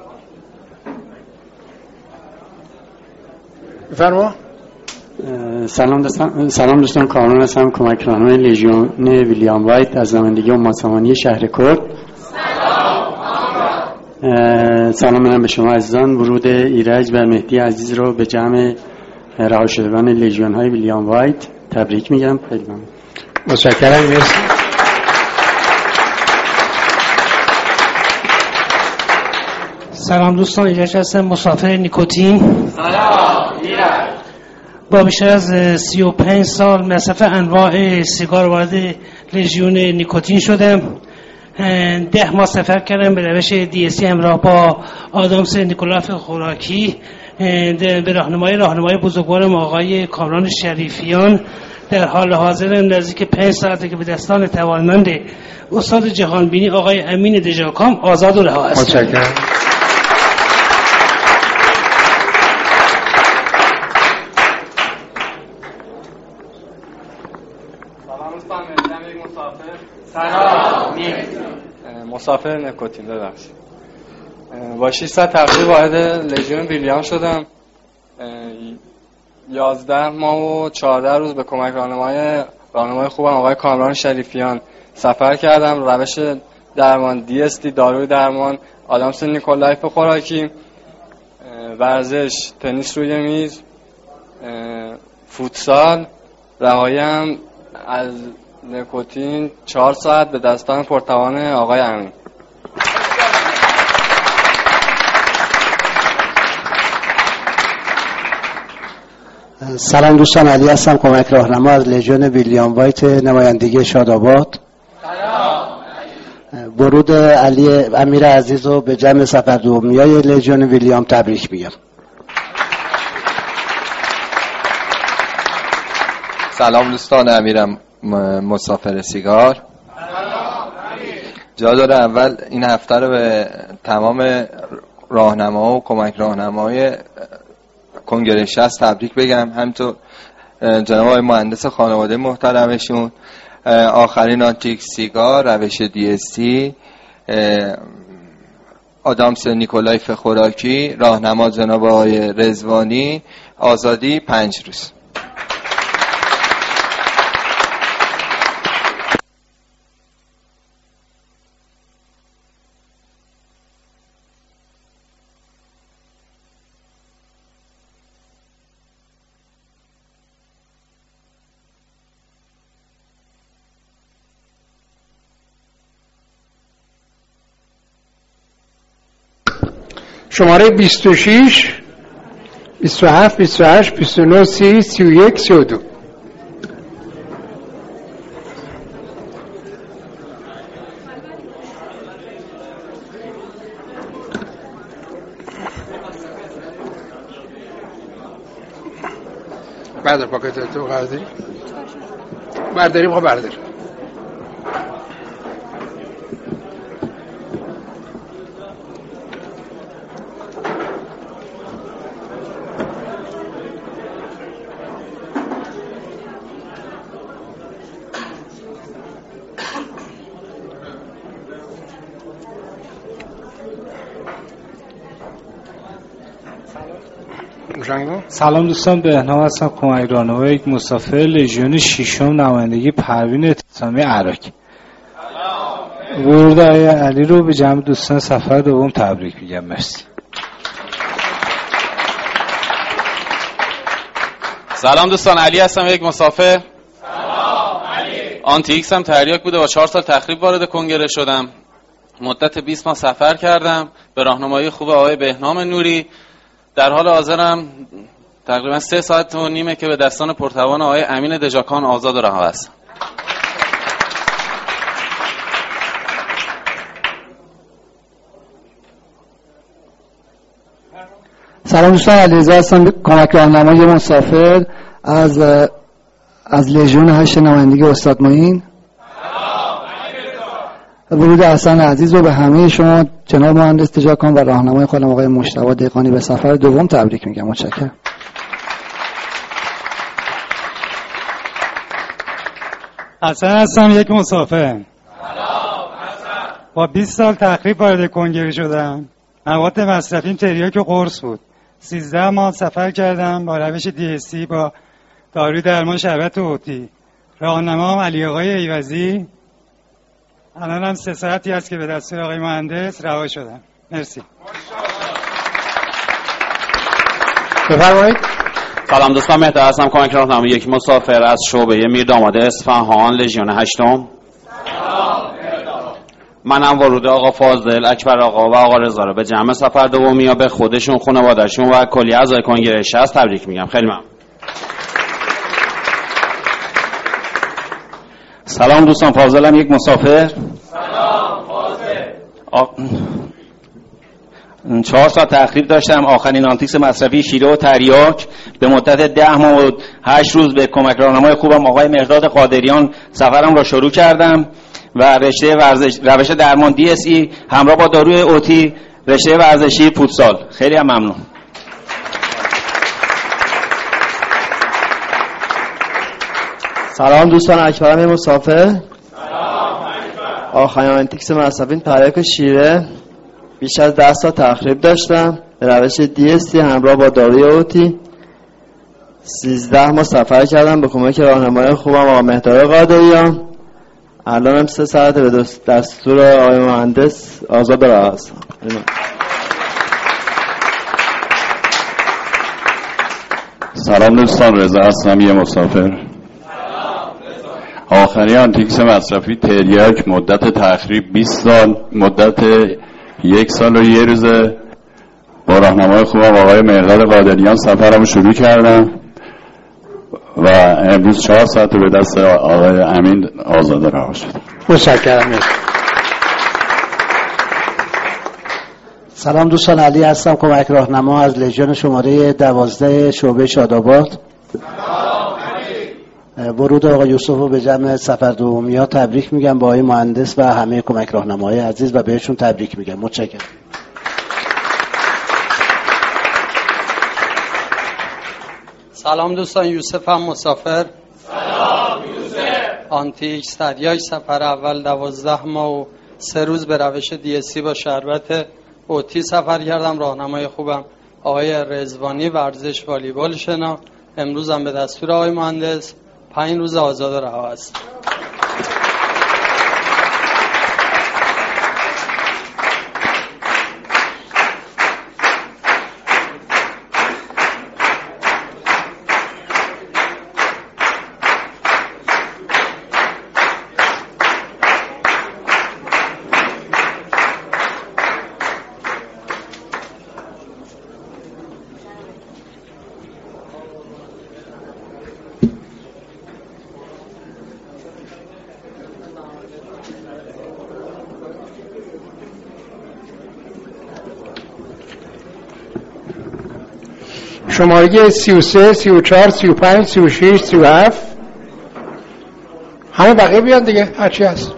[SPEAKER 1] بفرما.
[SPEAKER 3] سلام دوستان، سلام دوستان، کامران هستم، کمک راهنمای لژیون ویلیام وایت از نمایندگی امت زمانی شهر کرد. سلام منم به شما عزیزان. ورود ایرج و مهدی عزیز رو به جمع رها شدگان لژیون های ویلیام وایت تبریک میگم. خیلی ممنون.
[SPEAKER 1] متشکرم. مرسی.
[SPEAKER 6] سلام دوستان، ایرج هستم، مسافر نیکوتین.
[SPEAKER 11] سلام ایرج.
[SPEAKER 6] با بیشتر از سی و پنج سال مصرف انواع سیگار وارد لژیون نیکوتین شدم. ده ماه سفر کردم به روش دی اسی همراه با آدامس نیکولاف خوراکی به راهنمای راهنمای بزرگوارم آقای کامران شریفیان. در حال حاضر نزدیک پنج ساعته که به دستان توانمند استاد جهانبینی آقای امین دژاکام آزاد و رها هستم.
[SPEAKER 1] متشکرم.
[SPEAKER 14] مهدی یک مسافر. سلام مسافر نیکوتین ببخشید. با ششصد تقریب وارد لژیون ویلیام شدم. یازده ماه و چهارده روز به کمک راهنمای راهنمای خوبم آقای کامران شریفیان سفر کردم. روش درمان دی اس تی، داروی درمان، آدامس نیکولایف خوراکی، ورزش، تنیس روی میز، فوتسال، رهاییم از نیکوتین چهار ساعت به دستان پرتوان آقای امین.
[SPEAKER 7] سلام دوستان، علی هستم، کمک راهنما از لژیون ویلیام وایت نمایندگی شاداباد. ورود علی امیر عزیز رو به جمع سفر دومیای لژیون ویلیام تبریک میگم.
[SPEAKER 19] سلام دوستان، امیرم مسافر سیگار. جا داره اول این هفته رو به تمام راهنما و کمک راهنمای کنگره شصت تبریک بگم، همینطور جناب آقای مهندس خانواده محترمشون، آخرین آنتیک سیگار، روش دی اس تی، آدامس نیکولایف خوراکی، راهنما جناب آقای رضوانی، آزادی پنج روز.
[SPEAKER 1] شماره بیست و شش، بیست و هفت، بیست و هشت، بیست و نه، سی، سی و یک، سی و دو. بعد پاکت تو برداریم برداریم خب برداریم.
[SPEAKER 20] سلام دوستان، بهنام هستم، کمک راهنمای یک مسافر لژیون ششم نمایندگی پروین اعتصامی عراق. ورود آقای علی رو به جمع دوستان سفر دوم تبریک میگم. مرسی.
[SPEAKER 22] سلام دوستان، علی هستم، یک مسافر. سلام علی. آنتی ایکس هم تریاک بوده، با چهار سال تخریب وارد کنگره شدم. مدت بیست ماه سفر کردم به راهنمایی خوب آقای بهنام نوری. در حال حاضرم تقریبا سه ساعت و نیمه که به دستان پرتوان آقای امین دژاکان آزاد و رها هستم.
[SPEAKER 23] سلام دوستان، علیرضا هستم، کمک راهنمای مسافر از از لژیون هشت نمایندگی استاد معین. ورود حسن عزیز رو به همه شما جناب مهندس دژاکان و راهنمای خودم آقای مجتبی دهقانی به سفر دوم تبریک میگم. متشکرم.
[SPEAKER 20] حسن هستم، یک مسافر. با بیست سال تخریب وارد کنگره شدم. مواد مصرفیم تریاک و قرص بود. سیزده ماه سفر کردم با روش دی اس تی، با داروی درمان شربت اوتی. راهنمام علی آقای ایوزی. الان هم سه ساعتی هست که به دستور آقای مهندس رها شدم. مرسی.
[SPEAKER 1] بفرمایید.
[SPEAKER 24] سلام دوستان، مهدی هستم، کمک راهنمای یک مسافر از شعبه میرداماد اصفهان لژیون هشتم. منم ورود آقا فاضل، اکبر آقا و آقا رضا رو به جمع سفر دومی یا به خودشون، خانواده‌شون و کلی اعضای کنگره شصت تبریک میگم. خیلی ممنون.
[SPEAKER 25] سلام دوستان، فاضلم، یک مسافر.
[SPEAKER 11] سلام فاضل.
[SPEAKER 25] آ... چهار ساعت تخریب داشتم. آخرین آنتیکس مصرفی شیره و تریاک به مدت ده ماه و هشت روز به کمک راهنمای خوبم آقای مهرداد قادریان سفرم را شروع کردم و رشته ورزش روش درمان دی اس ای همراه با داروی اوتی، رشته ورزشی فوتسال. خیلی هم ممنون.
[SPEAKER 4] سلام دوستان، اکبرم مسافر. سلام آخرین آنتیکس مصرفی تریاک شیره بیش از ده سال تخریب داشتم به روش دی اس تی همراه با داروی اوتی. سیزده ماه سفر کردم به کمک راهنمای خوبم آقا مهداد قادریان. الانم سه ساعت به دستور آقای مهندس آزاد رها هستم.
[SPEAKER 8] سلام دوستان، رضا هستم یه مسافر. آخرین آنتیکس مصرفی تریاک مدت تخریب بیست سال، مدت یک سال و یه روزه با راهنمای خوبم آقای مهداد قادریان سفرم شروع کردم و امروز چهار ساعت به دست آقای امین آزاده رها شد.
[SPEAKER 1] متشکرم.
[SPEAKER 7] سلام دوستان، علی هستم، کمک راهنما از لژیون شماره دوازده شعبه شاداباد. ورود آقای یوسف رو به جمع سفر دومی ها تبریک میگم با آقای مهندس و همه کمک راهنماهای عزیز و بهشون تبریک میگم. متشکرم.
[SPEAKER 17] سلام دوستان، یوسف هم مسافر.
[SPEAKER 11] سلام یوسف.
[SPEAKER 17] آنتیکس تریاک سفر اول دوازده ماه و سه روز به روش دی اس سی با شربت اوتی سفر کردم. راهنمای خوبم آقای رضوانی ورزش والیبال شنا. امروز هم به دستور آقای مهندس پنج روز آزاد رها است.
[SPEAKER 1] شماره سی و سه، سی و چهار، سی و پنج، سی و شش، سی و هفت همه بقیه بیان دیگه، هرچی هست.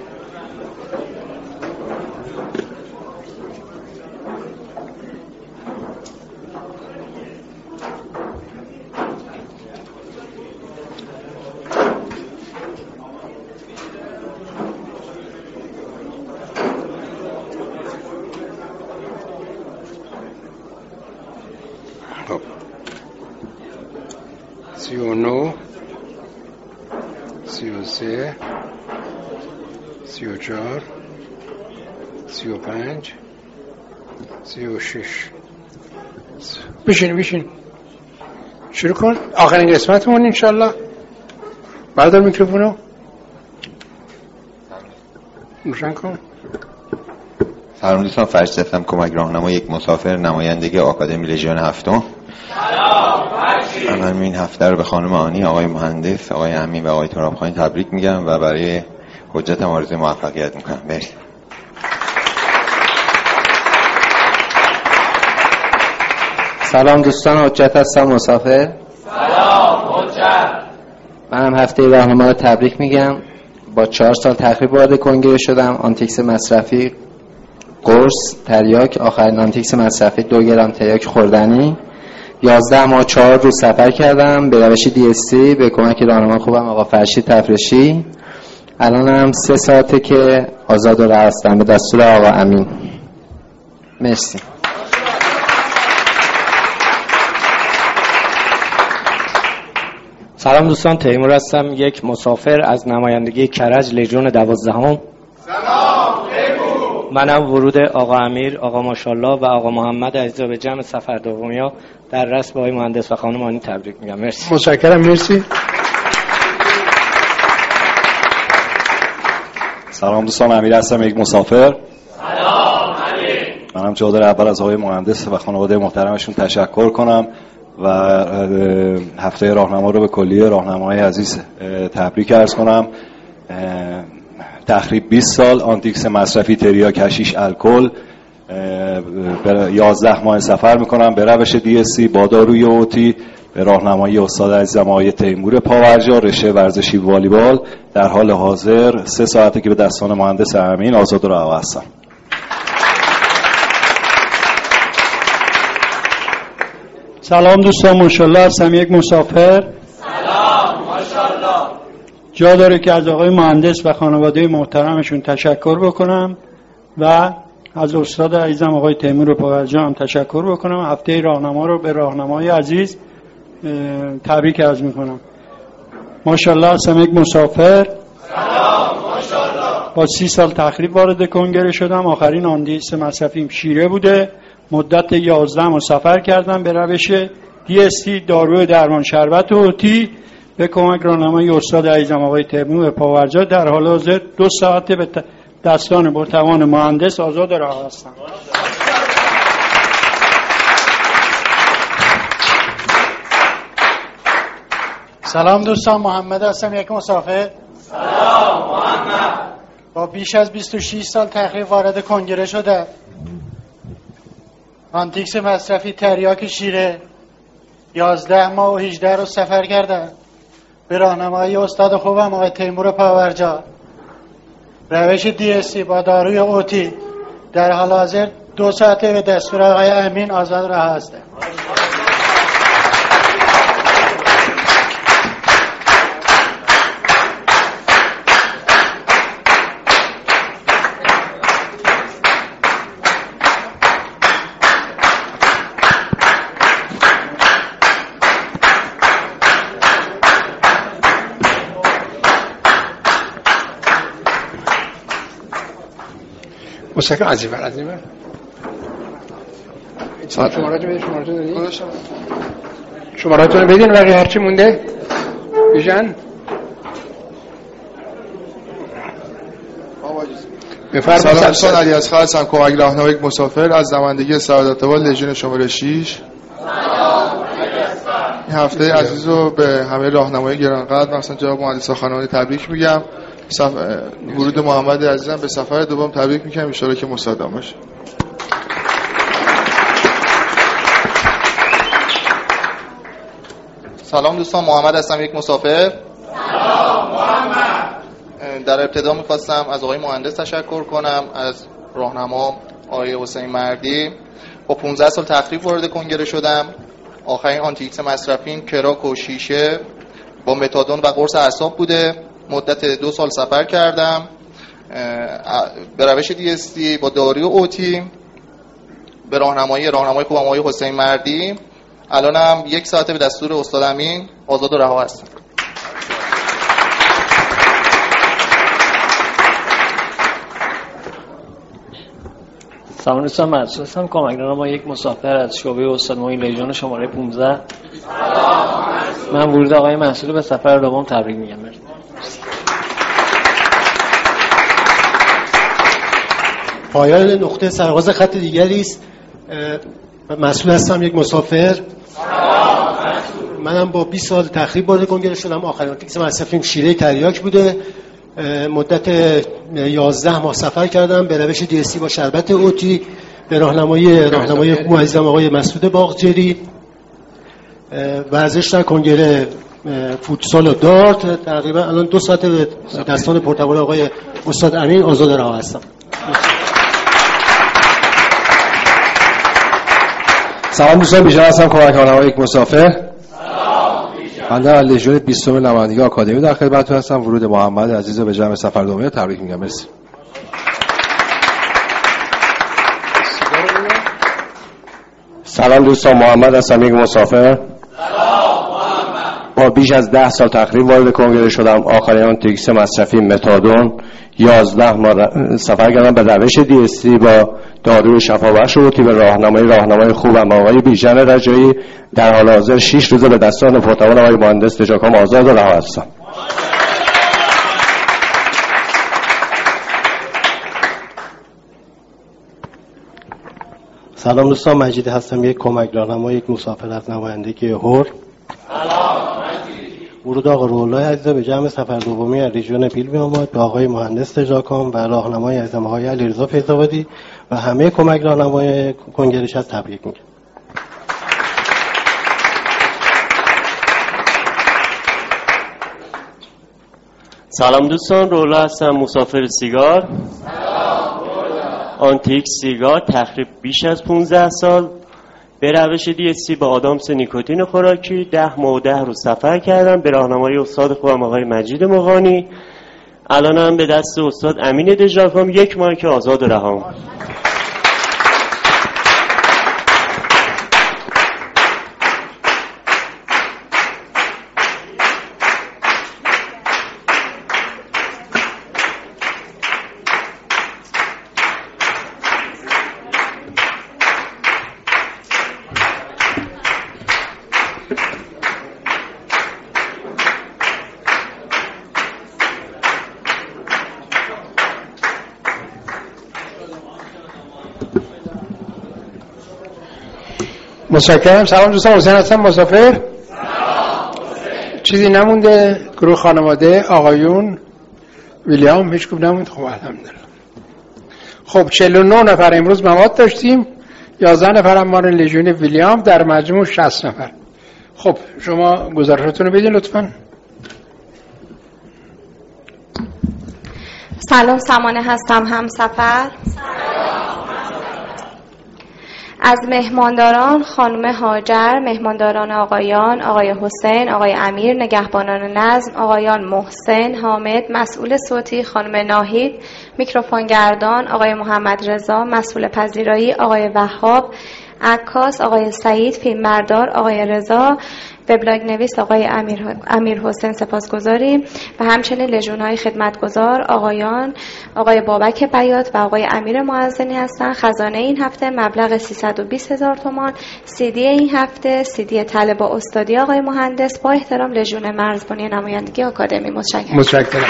[SPEAKER 1] سی و نو، سی و سه، سی و چهار، سی و پنج، سی و شش. بشین بشین شروع کن. آخرین قسمتمون انشالله. بردار میکروفونو روشن کن.
[SPEAKER 10] سلام دوستان، فرشت هستم، کمک راهنما یک مسافر، نمایندگی آکادمی لژیون هفتم. من این هفته رو به خانم آنی، آقای مهندس، آقای امین و آقای ترابخانی تبریک میگم و برای حجتم آرزوی موفقیت میکنم. مرسی.
[SPEAKER 15] سلام دوستان، حجت هستم، مسافر.
[SPEAKER 11] سلام حجت.
[SPEAKER 15] منم هفته راهنما رو تبریک میگم. با چهار سال تخریب وارد کنگره شدم. آنتیکس مصرفی قرص تریاک، آخرین آنتیکس مصرفی دو گرم تریاک خوردنی. یازده ماه چهار روز سفر کردم به روش دی اس سی به کمک راهنما خوبم آقا فرشید تفرشی. الان هم سه ساعته که آزاد و رها هستم به دستور آقا امین. مرسی.
[SPEAKER 21] سلام دوستان، تیمور هستم، یک مسافر از نمایندگی کرج لژیون دوازدهم.
[SPEAKER 11] سلام تیمور.
[SPEAKER 21] منم ورود آقا امیر، آقا ماشاءالله و آقا محمد عزیز به جمع سفر دومیا در رأس با آقای مهندس و خانم آنی تبریک میگم. مرسی.
[SPEAKER 1] متشکرم. مرسی.
[SPEAKER 26] سلام دوستان، امیر هستم، یک مسافر.
[SPEAKER 11] سلام امیر.
[SPEAKER 26] منم جا داره اول از آقای مهندس و خانواده محترمشون تشکر کنم و هفته راهنما رو به کلیه راهنمای عزیز تبریک عرض کنم. تخریب بیست سال، آنتیکس مصرفی تریاک حشیش الکل، یازده ماه سفر میکنم به روش دی اس سی با داروی اوتی به راهنمایی استاد عزیزم آقای تیمور پاورجا، رشته ورزشی والیبال. در حال حاضر سه ساعته که به دستان مهندس امین آزاد و رها هستم.
[SPEAKER 20] سلام دوستان، ماشاءالله هستم، یک مسافر.
[SPEAKER 11] سلام ماشاءالله.
[SPEAKER 2] جا داره که از آقای مهندس و خانواده محترمشون تشکر بکنم و از استاد عزیزم آقای تیمور پاورجا هم تشکر بکنم. هفته راهنما رو به راهنمای عزیز تبریک عرض میکنم. ماشاءالله هستم یک مسافر. با سی سال تخریب وارد کنگره شدم. آخرین آندیس مصرفیم شیره بوده. مدت یازده ماه سفر کردم به روش دی اس تی داروی درمان شربت و اوتی به کمک راهنمایی استاد عزیزم آقای تیمور پاورجا. در حال حاضر دو ساعته به دستان پرتوان مهندس آزاد راه هستم.
[SPEAKER 5] سلام دوستان، محمد هستم، یک مسافر.
[SPEAKER 11] سلام محمد.
[SPEAKER 5] با بیش از بیست و شش سال تحقیق وارد کنگره شده. آنتیکس مصرفی تریاک شیره یازده ماه و هجده روز سفر کردم به راهنمایی استاد خوبم آقای تیمور پاورجا. روش دی اس سی با داروی اوتی در حال حاضر دو ساعته به دستور آقای امین آزاد راه هستم.
[SPEAKER 1] مستقیم عزیبر عزیبر شماراتون بدین شماراتون بدین شماراتون بدین بقیه هرچی مونده بیژن
[SPEAKER 9] سلام دوستان، علی اصغر هستم، کمک راهنمای یک مسافر از نمایندگی سعادت آباد لژیون شماره شش. این هفته عزیز رو به همه راهنمای گرانقدر مثلا جناب مهندس خانواده تبریک میگم. سف... ورود محمد عزیزم به سفر دوم تبریک میکنم، ان شاءالله که مصادم باشه.
[SPEAKER 12] سلام دوستان، محمد هستم، یک مسافر.
[SPEAKER 11] سلام محمد.
[SPEAKER 12] در ابتدا میخواستم از آقای مهندس تشکر کنم، از راهنما آقای حسین مردی. با پانزده سال تخریب وارد کنگره شدم. آخرین آنتی ایکس مصرفیم کراک و شیشه با متادون و قرص اعصاب بوده. مدت دو سال سفر کردم به روش دی اس تی با داروی اوتی به راهنمایی راهنمای خوبم آقای حسین مردی. الانم یک ساعته به دستور استاد امین آزاد و رها هستم.
[SPEAKER 13] سلام دوستان، منصور هستم، کمک راهنمای یک مسافر از شعبه استاد معین لژیون شماره پانزده. من ورود آقای محصول به سفر دوم تبریک میگم.
[SPEAKER 16] پایان نقطه سرآغاز خط دیگری است. مسئول هستم، یک مسافر. منم با بیست سال تخریب وارد کنگره شدم. آخرین آنتیکس مصرفیم شیره تریاک بوده. مدت یازده ماه سفر کردم به روش دی اس سی با شربت اوتی به راهنمایی راهنمای خوب عزیزم آقای مسعود باغچری. ورزش در کنگره فوتسال و دارت. تقریبا الان دو ساعت به دستان پرتوان آقای استاد امین آزاد راه هستم.
[SPEAKER 27] سلام دوستان، بیژن هستم، کمک راهنمای یک مسافر. من در لژیون بیستم نمایندگی آکادمی در خدمتتون هستم. ورود محمد عزیز رو به جمع سفر دوم تبریک میگم. مرسی.
[SPEAKER 28] سلام دوستان، محمد هستم، یک مسافر. با بیش از ده سال تقریب وارد کنگره شدم. آخرین آنتیکس مصرفی متادون یازده ماه سفر کردم به روش دی اس تی با داروی شفابخش و به راهنمایی راهنمای خوبم آقای بیژن رجایی. در حال حاضر شش روزه به دستان پرتوان آقای مهندس تجاکام آزاد و رها هستم.
[SPEAKER 27] سلام دوستان، مجید هستم، یک کمک راهنمای یک مسافر از نمایندگی هور. ورود آقا رولای عزیز به جمع سفر دومی از ریژیون پیل می آمد به آقای مهندس تجاکام و راهنمای عزیزم آقای علیرضا فیض‌آبادی و همه کمک راهنمای کنگره‌شهر تبریک میگم.
[SPEAKER 29] سلام دوستان، رولا هستم، مسافر سیگار. آنتیک سیگار تقریبا بیش از پانزده سال به روش دی اس سی با آدامس نیکوتین خوراکی ده ماه و ده روز سفر کردم به راهنمایی استاد خوبم آقای مجید مغانی. الانم به دست استاد امین دژاکام یک ماه که آزاد و رها.
[SPEAKER 1] متشکرم. سلام دوستان، حسین هستم مسافر. چیزی نمونده؟ گروه خانواده آقایون ویلیام هیچ کدوم نموند؟ خب الحمدلله. خب چهل و نه نفر امروز مواد داشتیم، یازده نفر هم مال لژیون ویلیام، در مجموع شصت نفر. خب شما گزارشتون رو بدین لطفاً.
[SPEAKER 3] سلام، سمانه هستم، همسفر. از مهمانداران خانم هاجر، مهمانداران آقایان آقای حسین، آقای امیر، نگهبانان نظم آقایان محسن، حامد، مسئول صوتی خانم ناهید، میکروفون گردان آقای محمد رضا، مسئول پذیرایی آقای وهاب، عکاس آقای سعید، فیلمبردار آقای رضا، وبلاگ نویس آقای امیر, امیر حسین سپاسگزاریم و همچنین لژیون‌های خدمتگزار آقایان آقای بابک بیات و آقای امیر معزنی هستند. خزانه این هفته مبلغ سیصد و بیست هزار تومان. سی دی این هفته سی دی طلب با استادی آقای مهندس. با احترام لژیون مرزبانی نمایندگی آکادمی. متشکرم.
[SPEAKER 1] متشکرم.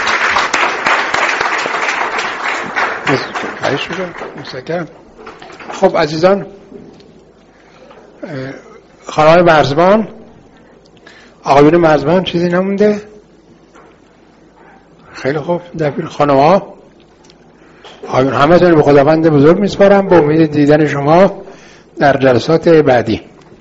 [SPEAKER 1] متشکرم. خب عزیزان، خانم مرزبان، آقایون مرزبان چیزی نمونده؟ خیلی خوب. دبیر خانم ها، آقایون، همه تون به خداوند بزرگ میسپارم با امید دیدن شما در جلسات بعدی.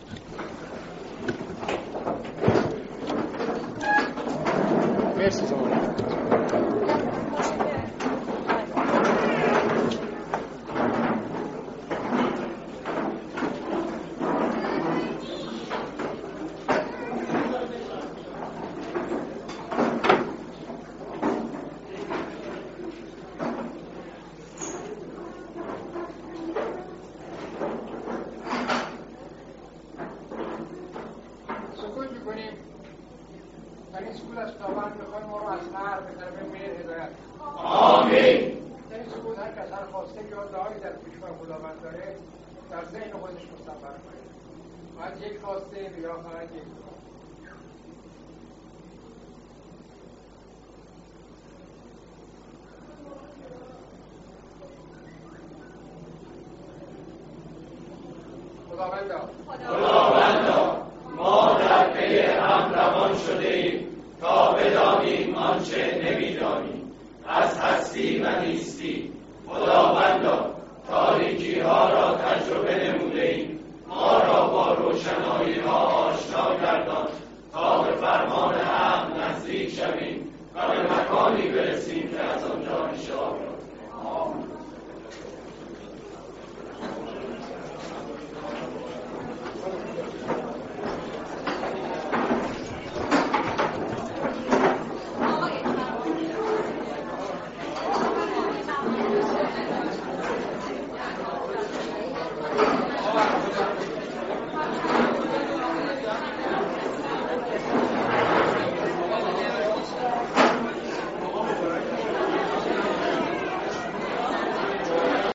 [SPEAKER 11] خداوندا ما در پی هم روان شده ایم تا بدانیم آنچه نمیدانیم از هستی و نیستی. خداوندا تاریکی ها را تجربه نمود